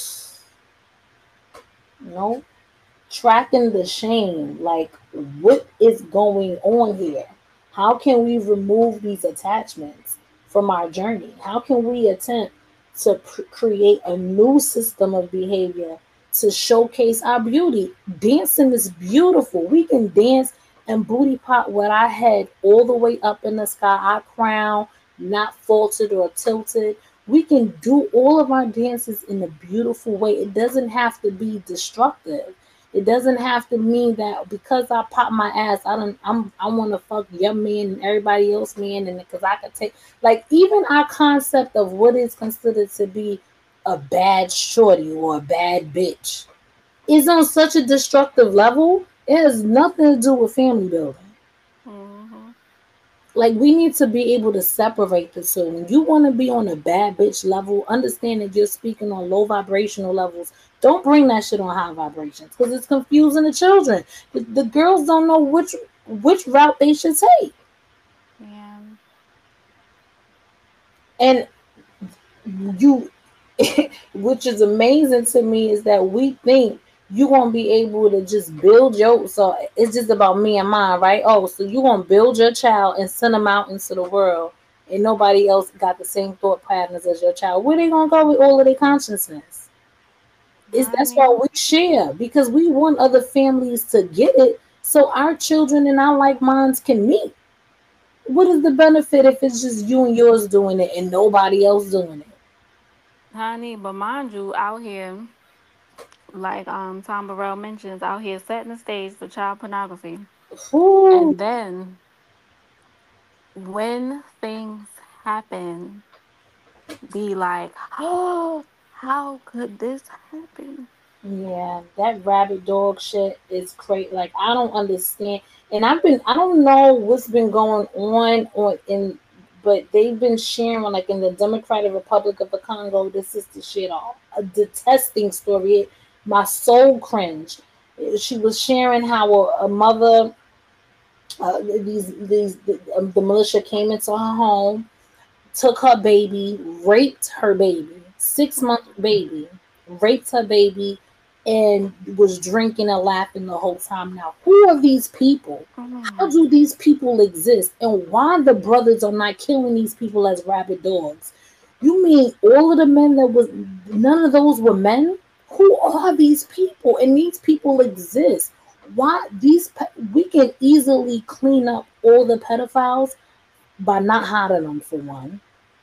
You know, tracking the shame, like what is going on here? How can we remove these attachments from our journey? How can we attempt to pr- create a new system of behavior to showcase our beauty? Dancing is beautiful. We can dance and booty pop with our head all the way up in the sky, our crown not faulted or tilted. We can do all of our dances in a beautiful way. It doesn't have to be destructive. It doesn't have to mean that because I pop my ass, I don't. I'm. I want to fuck your man and everybody else man, and because I could take like even our concept of what is considered to be a bad shorty or a bad bitch is on such a destructive level. It has nothing to do with family building. Mm-hmm. Like we need to be able to separate the two. When you want to be on a bad bitch level, understand that you're speaking on low vibrational levels. Don't bring that shit on high vibrations because it's confusing the children. The, the girls don't know which which route they should take. Yeah. And you which is amazing to me is that we think you're gonna be able to just build your so it's just about me and mine, right? Oh, so you're gonna build your child and send them out into the world and nobody else got the same thought patterns as your child. Where they gonna go with all of their consciousness? Is that's why Honey. we share because we want other families to get it so our children and our like minds can meet. What is the benefit if it's just you and yours doing it and nobody else doing it? Honey, but mind you, out here, like um Tom Burrell mentions, out here setting the stage for child pornography. Ooh, And then when things happen, be like, oh, how could this happen? yeah, that rabbit dog shit is crazy. Like I don't understand, and I've been I don't know what's been going on on in, but they've been sharing like in the Democratic Republic of the Congo. This is the shit all a detesting story. It, my soul cringed. She was sharing how a, a mother, uh, these these the, um, the militia came into her home, took her baby, raped her baby, six month baby, raped her baby, and was drinking and laughing the whole time. Now, who are these people? How Mm. do these people exist? And why the brothers are not killing these people as rabid dogs? You mean all of the men that was none of those were men? Who are these people? And these people exist. Why these pe- we can easily clean up all the pedophiles by not hiding them for one,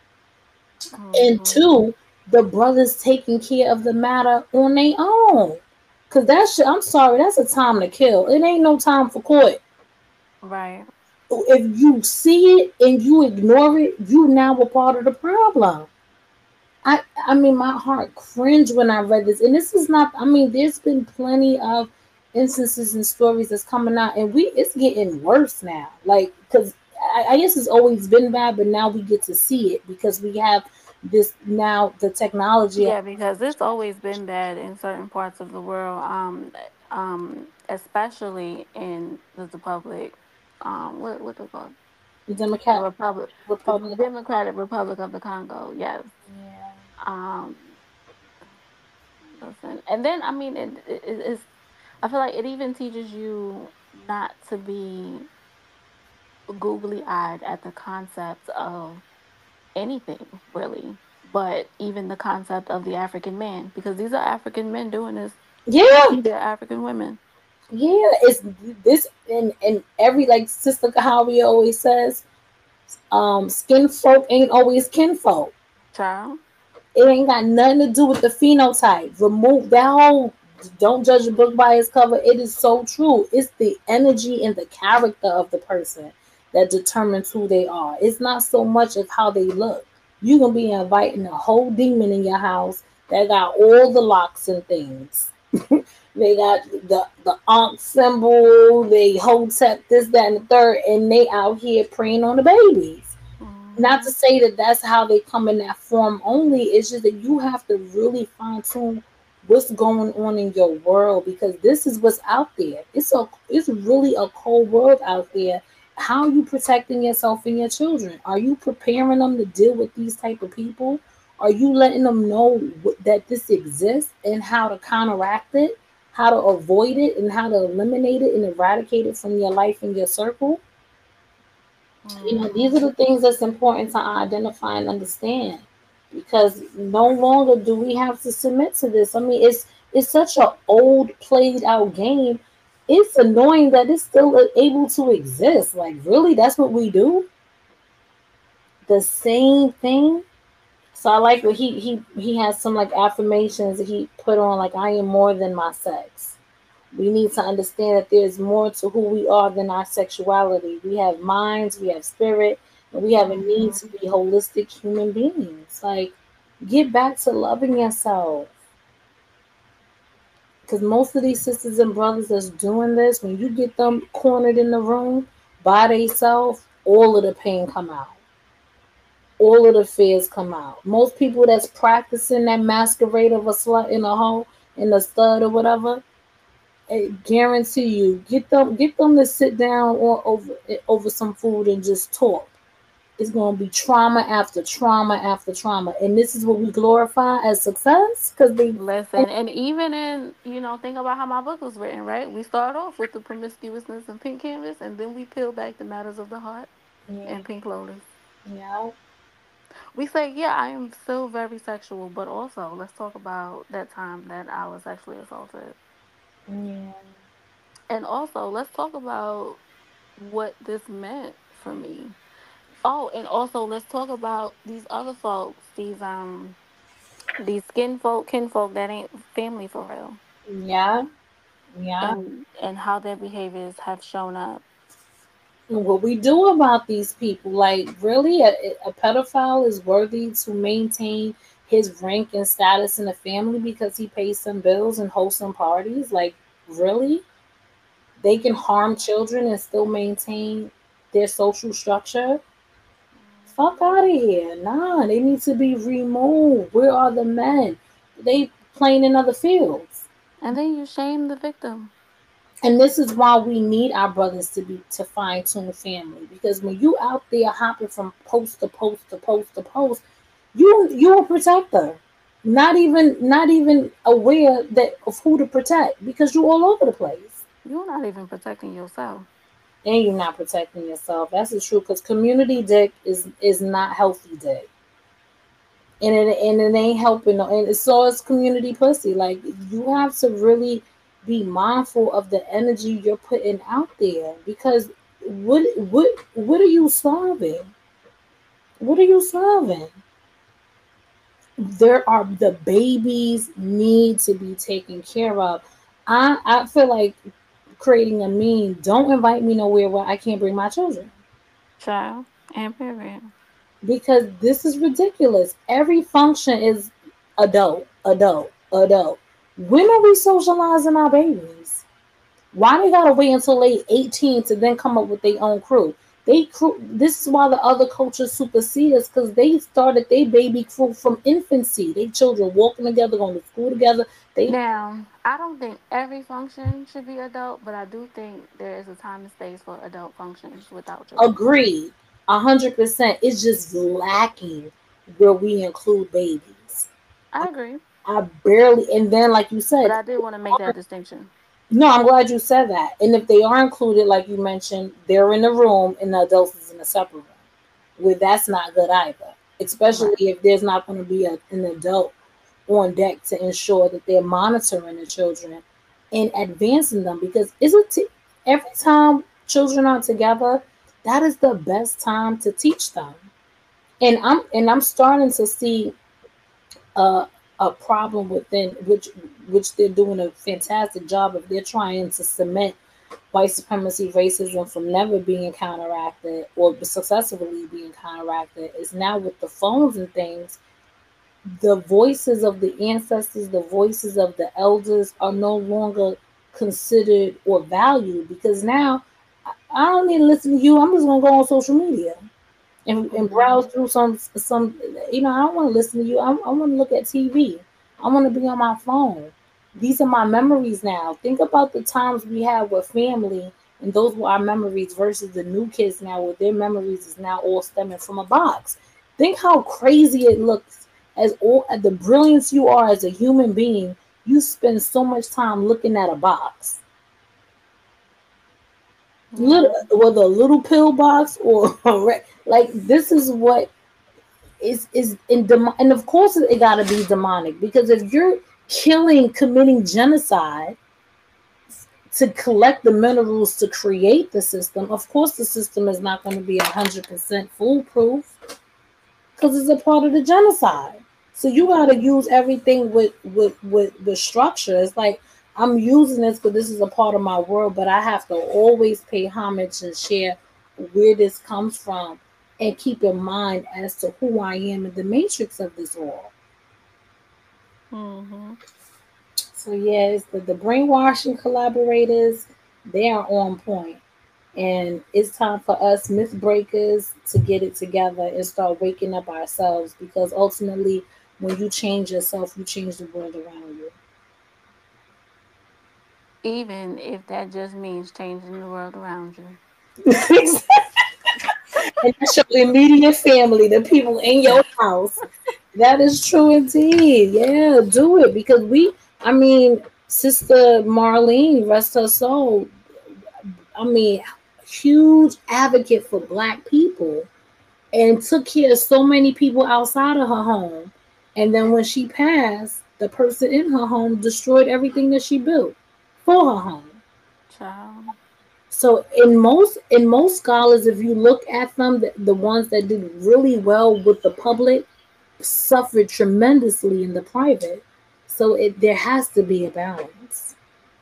and Mm-hmm. two, the brothers taking care of the matter on their own. Cause that shit, I'm sorry, that's a time to kill. It ain't no time for court. Right. If you see it and you ignore it, you now a part of the problem. I I mean, my heart cringed when I read this, and this is not. I mean, there's been plenty of instances and stories that's coming out, and we it's getting worse now. Like, because I, I guess it's always been bad, but now we get to see it because we have this now the technology. Yeah, because it's always been bad in certain parts of the world, um, um, especially in the Republic, um, what what they call it? The The Democrat Republic, the Republic. Democratic Republic of the Congo. Yes. Yeah. Um, listen, and then I mean, it, it it's. I feel like it even teaches you not to be googly eyed at the concept of anything really, but even the concept of the African man, because these are African men doing this Yeah, to their African women. yeah, it's this and and every like Sister Kahawi always says, um, skin folk ain't always kinfolk. Child. It ain't got nothing to do with the phenotype. Remove that whole don't judge a book by its cover. It is so true. It's the energy and the character of the person that determines who they are. It's not so much of how they look. You can be inviting a whole demon in your house that got all the locks and things. They got the the Ankh symbol, they Hotep, this, that, and the third, and they out here preying on the babies. Not to Hmm. say that that's how they come in that form only. It's just that you have to really fine tune what's going on in your world because this is what's out there. It's a it's really a cold world out there. How are you protecting yourself and your children? Are you preparing them to deal with these type of people? Are you letting them know wh- that this exists and how to counteract it, how to avoid it, and how to eliminate it and eradicate it from your life and your circle? You know, these are Hmm. the things that's important to identify and understand because no longer do we have to submit to this. I mean, it's it's such a old played out game. It's annoying that it's still able to exist. Like, really, that's what we do. The same thing. So I like what he he he has some like affirmations that he put on, like I am more than my sex. We need to understand that there's more to who we are than our sexuality. We have minds, we have spirit, and we have a need to Hmm. be holistic human beings. Like, get back to loving yourself. Because most of these sisters and brothers that's doing this, when you get them cornered in the room by themselves, all of the pain come out. All of the fears come out. Most people that's practicing that masquerade of a slut in a hoe, in a stud or whatever, I guarantee you, get them get them to sit down or over over some food and just talk. It's gonna be trauma after trauma after trauma, and this is what we glorify as success because they. Listen, and even in, you know, think about how my book was written, right? We start off with the promiscuousness and pink canvas, and then we peel back the matters of the heart Yeah, and pink lotus. yeah, We say, yeah, I am still very sexual, but also let's talk about that time that I was sexually assaulted. yeah, And also let's talk about what this meant for me. Oh, and also let's talk about these other folks, these um these skin folk, kin folk that ain't family for real. yeah, yeah. And and how their behaviors have shown up. And what we do about these people, like really, a, a pedophile is worthy to maintain his rank and status in the family because he pays some bills and hosts some parties. Like, really? They can harm children and still maintain their social structure. Fuck Mhm. out of here. Nah, they need to be removed. Where are the men? They playing in other fields. And then you shame the victim. And this is why we need our brothers to be to fine tune family. Because when you out there hopping from post to post to post to post, you you a protector. Not even not even aware that of who to protect because you all over the place. You're not even protecting yourself. And you're not protecting yourself. That's the truth. Because community dick is is not healthy dick. and it and it ain't helping. no- And so it's community pussy. Like you have to really be mindful of the energy you're putting out there because what what what are you solving? What are you solving? There are the babies need to be taken care of. I I feel like creating a meme. Don't invite me nowhere where I can't bring my children Child and period. because this is ridiculous. Every function is adult, adult, adult. When are we socializing our babies? Why they gotta wait until they eighteen to then come up with their own crew? They crew. This is why the other cultures supersede us because they started their baby crew from infancy. They children walking together, going to school together. They Now, I don't think every function should be adult, but I do think there is a time and space for adult functions without children. agreed a hundred percent. It's just lacking where we include babies. I agree, I barely, and then like you but said, I did want to make that distinction. no, I'm glad you said that. And if they are included, like you mentioned, they're in the room and the adults is in a separate room. Well, that's not good either. Especially Right. if there's not going to be a, an adult on deck to ensure that they're monitoring the children and advancing them. Because is it t- every time children are together, that is the best time to teach them. And I'm and I'm starting to see a a problem within which which they're doing a fantastic job of. They're trying to cement white supremacy racism from never being counteracted or successfully being counteracted is now with the phones and things. The voices of the ancestors, the voices of the elders are no longer considered or valued because now i I don't need to listen to you. I'm just gonna go on social media and, and browse Hmm. through some some you know. I don't want to listen to you. I, I want to look at T V. I want to be on my phone. These are my memories now. Think about the times we had with family, and those were our memories versus the new kids now, where their memories is now all stemming from a box. Think how crazy it looks as all at the brilliance you are as a human being. You spend so much time looking at a box, little Yeah. whether a little pill box or a re- like this is what is is in dem- and of course it got to be demonic because if you're killing, committing genocide to collect the minerals to create the system, of course the system is not going to be one hundred percent foolproof because it's a part of the genocide. So you got to use everything with with with the structure. It's like I'm using this because this is a part of my world, but I have to always pay homage and share where this comes from and keep in mind as to who I am in the matrix of this all. Hmm. So yes, the, the brainwashing collaborators, they are on point. And it's time for us myth breakers to get it together and start waking up ourselves because ultimately when you change yourself, you change the world around you. Even if that just means changing the world around you. And that's your immediate family, the people in your house. That is true indeed. Yeah, do it because we, I mean, Sister Marlene, rest her soul. I mean, huge advocate for black people and took care of so many people outside of her home. And then when she passed, the person in her home destroyed everything that she built for her home. Child. So in most in most scholars, if you look at them, the, the ones that did really well with the public suffered tremendously in the private. So it there has to be a balance.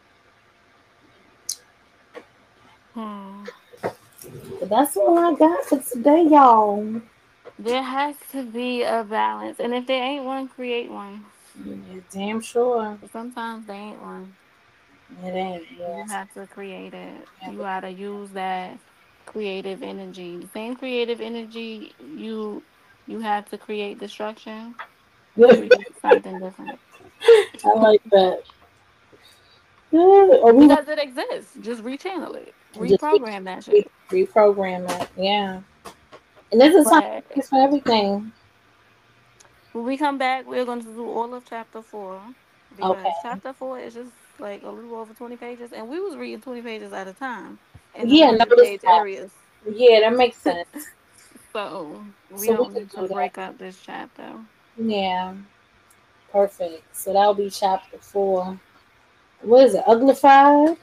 Hmm. But that's all I got for today, y'all. There has to be a balance. And if there ain't one, create one. Yeah, damn sure. But sometimes there ain't one. It ain't. You Yes. have to create it. You gotta use that creative energy. The same creative energy you you have to create destruction. Yeah. Create something different. I like that. Yeah, or we Because it exists. Just rechannel it. just re- Reprogram that re- shit. reprogram it. Yeah. And there's a time But and place for everything. when we come back, we're going to do all of chapter four Okay. because chapter four is just like a little over twenty pages, and we was reading twenty pages at a time in the Yeah, hundred notice page that. areas. Yeah, that makes sense. So we So we don't could need to do that. break up this chapter. Yeah, perfect. So that'll be chapter four. What is it? Uglified?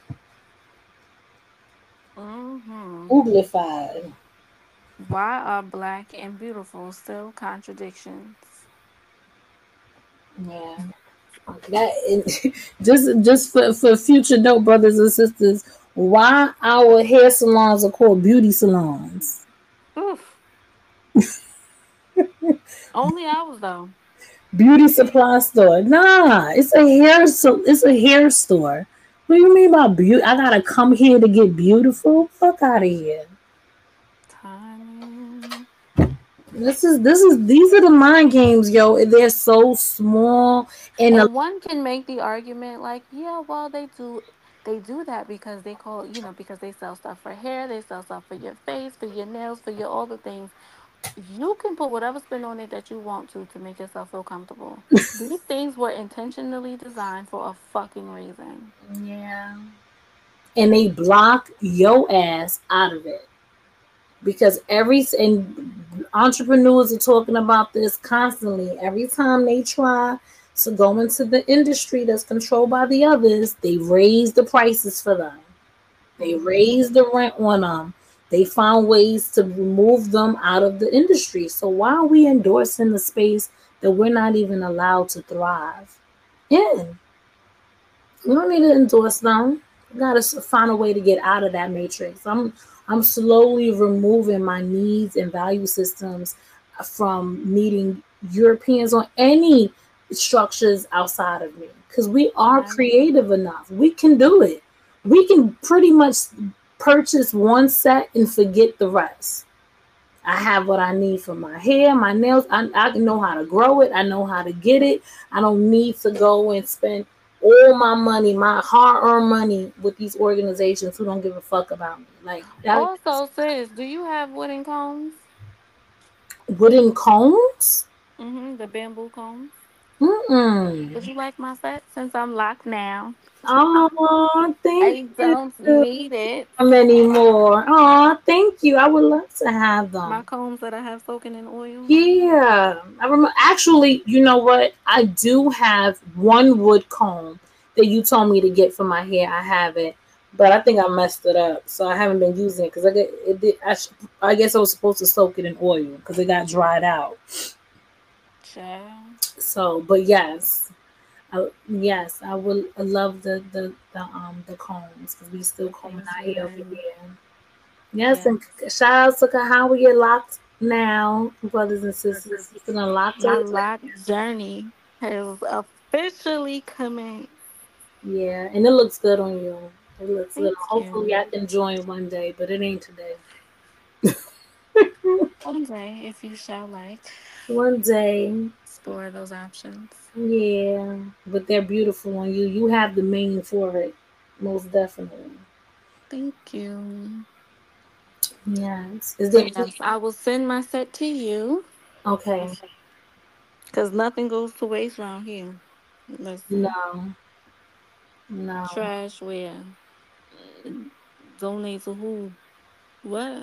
Mm-hmm. Uglified. Why are black and beautiful still contradictions? Yeah. That and just just for, for future note, brothers and sisters, why our hair salons are called beauty salons. Oof. Only ours though. Beauty supply store. Nah, it's a hair so it's a hair store. What do you mean by beauty? I gotta come here to get beautiful? Fuck out of here. Timing. This is this is these are the mind games, yo. They're so small and the, And one can make the argument like, yeah, well, they do they do that because they call, you know, because they sell stuff for hair, they sell stuff for your face, for your nails, for your all the things. You can put whatever spin on it that you want to to make yourself feel comfortable. These things were intentionally designed for a fucking reason. yeah, and they block your ass out of it because every and entrepreneurs are talking about this constantly. Every time they try to go into the industry that's controlled by the others, they raise the prices for them. They Mm-hmm. raise the rent on them. They found ways to remove them out of the industry. So why are we endorsing the space that we're not even allowed to thrive in? We don't need to endorse them. We gotta find a way to get out of that matrix. I'm I'm slowly removing my needs and value systems from meeting Europeans on any structures outside of me. Because we are Right. creative enough. We can do it. We can pretty much purchase one set and forget the rest. I have what I need for my hair, my nails. I, I know how to grow it. I know how to get it. I don't need to go and spend all my money, my hard-earned money, with these organizations who don't give a fuck about me. Like that. Also, sis, do you have wooden combs? Wooden combs? Mm-hmm. The bamboo combs. Would Mm-mm. you like my set since I'm locked now? Oh, thank I you. don't need it. How many more? Oh, thank you. I would love to have My them. combs that I have soaking in oil. Yeah, I remember. Actually, you know what? I do have one wood comb that you told me to get for my hair. I have it, but I think I messed it up, so I haven't been using it because I get it. Did, I, sh- I guess I was supposed to soak it in oil because it got dried out. Child. So, but yes, I, yes, I will. I love the the the um the combs because we still It combing feels our hair over good. here. Yes, Yeah. and shout out to Kahawa. You're locked now, brothers and sisters. You're gonna lock My up. lock journey has officially commenced. Yeah, and it looks good on you. It looks good. Thank Hopefully, I you. can join one day, but it ain't today. One day, if you shall like, One day, explore those options. yeah, but they're beautiful on you. You have the mane for it, most definitely. Thank you. Yes. Is there But yes, I will send my set to you okay? because nothing goes to waste around here. Listen, No, no. trash where? Uh, Donate to who? What?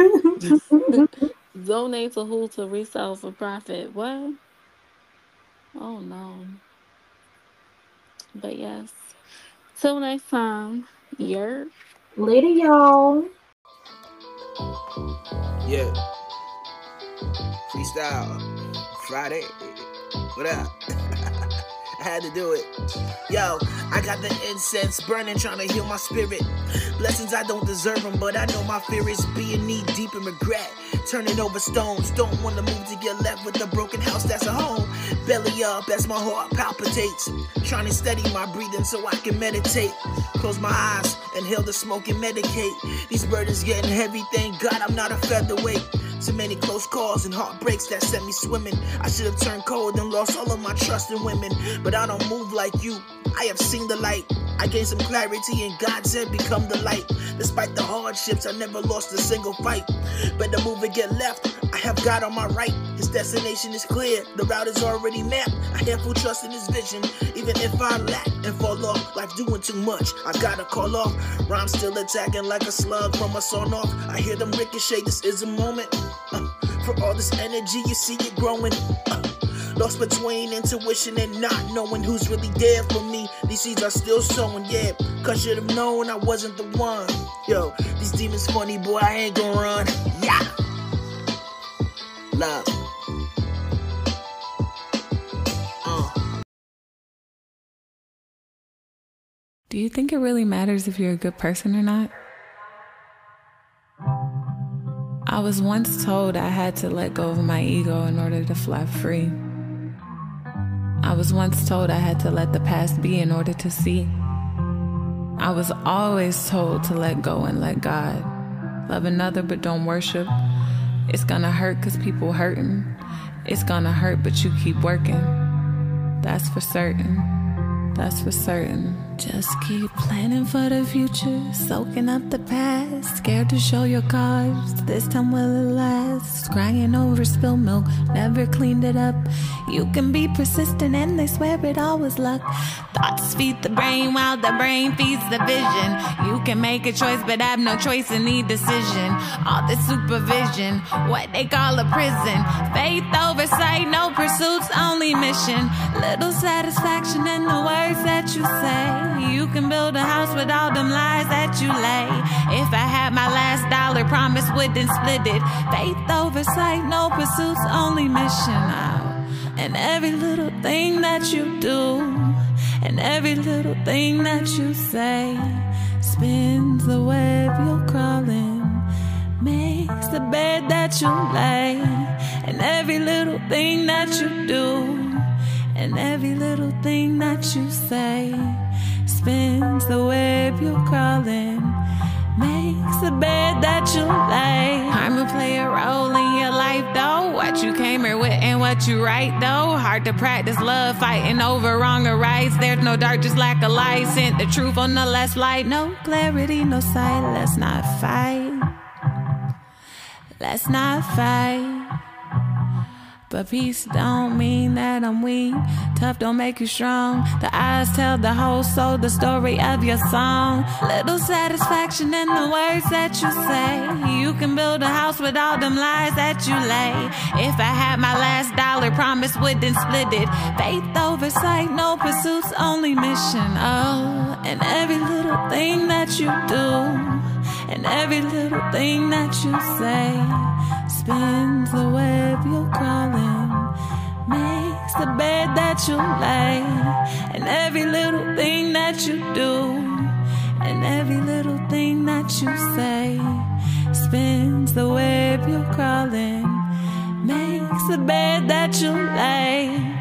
Donate to who to resell for profit? What? Oh no. But yes. Till next time. Yer. Later, y'all. Yeah, freestyle Friday. What up? I had to do it. Yo, I got the incense burning, trying to heal my spirit. Blessings I don't deserve them, but I know my fear is being knee deep in regret. Turning over stones, don't want to move to get left with a broken house that's a home. Belly up as my heart palpitates. Trying to steady my breathing so I can meditate. Close my eyes, inhale the smoke and medicate. These burdens getting heavy, thank God I'm not a featherweight. So many close calls and heartbreaks that sent me swimming. I should have turned cold and lost all of my trust in women. But I don't move like you, I have seen the light. I gained some clarity and God said become the light. Despite the hardships, I never lost a single fight. Better move and get left, I have God on my right. His destination is clear, the route is already mapped. I have full trust in his vision, even if I lack and fall off. Life doing too much, I gotta call off. Rhymes still attacking like a slug from a sawn off. I hear them ricochet, this is a moment. Uh, for all this energy, you see it growing. Uh, Lost between intuition and not knowing who's really there for me. These seeds are still sowing, yeah. Cause should have known I wasn't the one. Yo, these demons funny, boy, I ain't gonna run. Yeah. Love. Uh. Do you think it really matters if you're a good person or not? I was once told I had to let go of my ego in order to fly free. I was once told I had to let the past be in order to see. I was always told to let go and let God. Love another but don't worship. It's gonna hurt cause people hurting. It's gonna hurt but you keep working. That's for certain. That's for certain. Just keep planning for the future, soaking up the past. Scared to show your cards, this time will it last? Crying over spilled milk, never cleaned it up. You can be persistent and they swear it all was luck. Thoughts feed the brain while the brain feeds the vision. You can make a choice but have no choice in any decision. All this supervision, what they call a prison. Faith, oversight, no pursuits, only mission. Little satisfaction in the words that you say. You can build a house with all them lies that you lay. If I had my last dollar, promise wouldn't split it. Faith, oversight, no pursuits, only mission. Oh. And every little thing that you do, and every little thing that you say, spins the web you're crawling, makes the bed that you lay. And every little thing that you do, and every little thing that you say, spins the web you're crawling, makes the bed that you lay. Karma play a role in your life though. What you came here with and what you write though. Hard to practice love, fighting over wrong or rights. There's no dark, just lack of light. Sent the truth on the last flight. No clarity, no sight. Let's not fight. Let's not fight. But peace don't mean that I'm weak. Tough don't make you strong. The eyes tell the whole soul, the story of your song. Little satisfaction in the words that you say. You can build a house with all them lies that you lay. If I had my last dollar, promise wouldn't split it. Faith, oversight, no pursuits, only mission. Oh, and every little thing that you do, and every little thing that you say, spins the web you're crawling, makes the bed that you lay. And every little thing that you do, and every little thing that you say, spins the web you're crawling, makes the bed that you lay.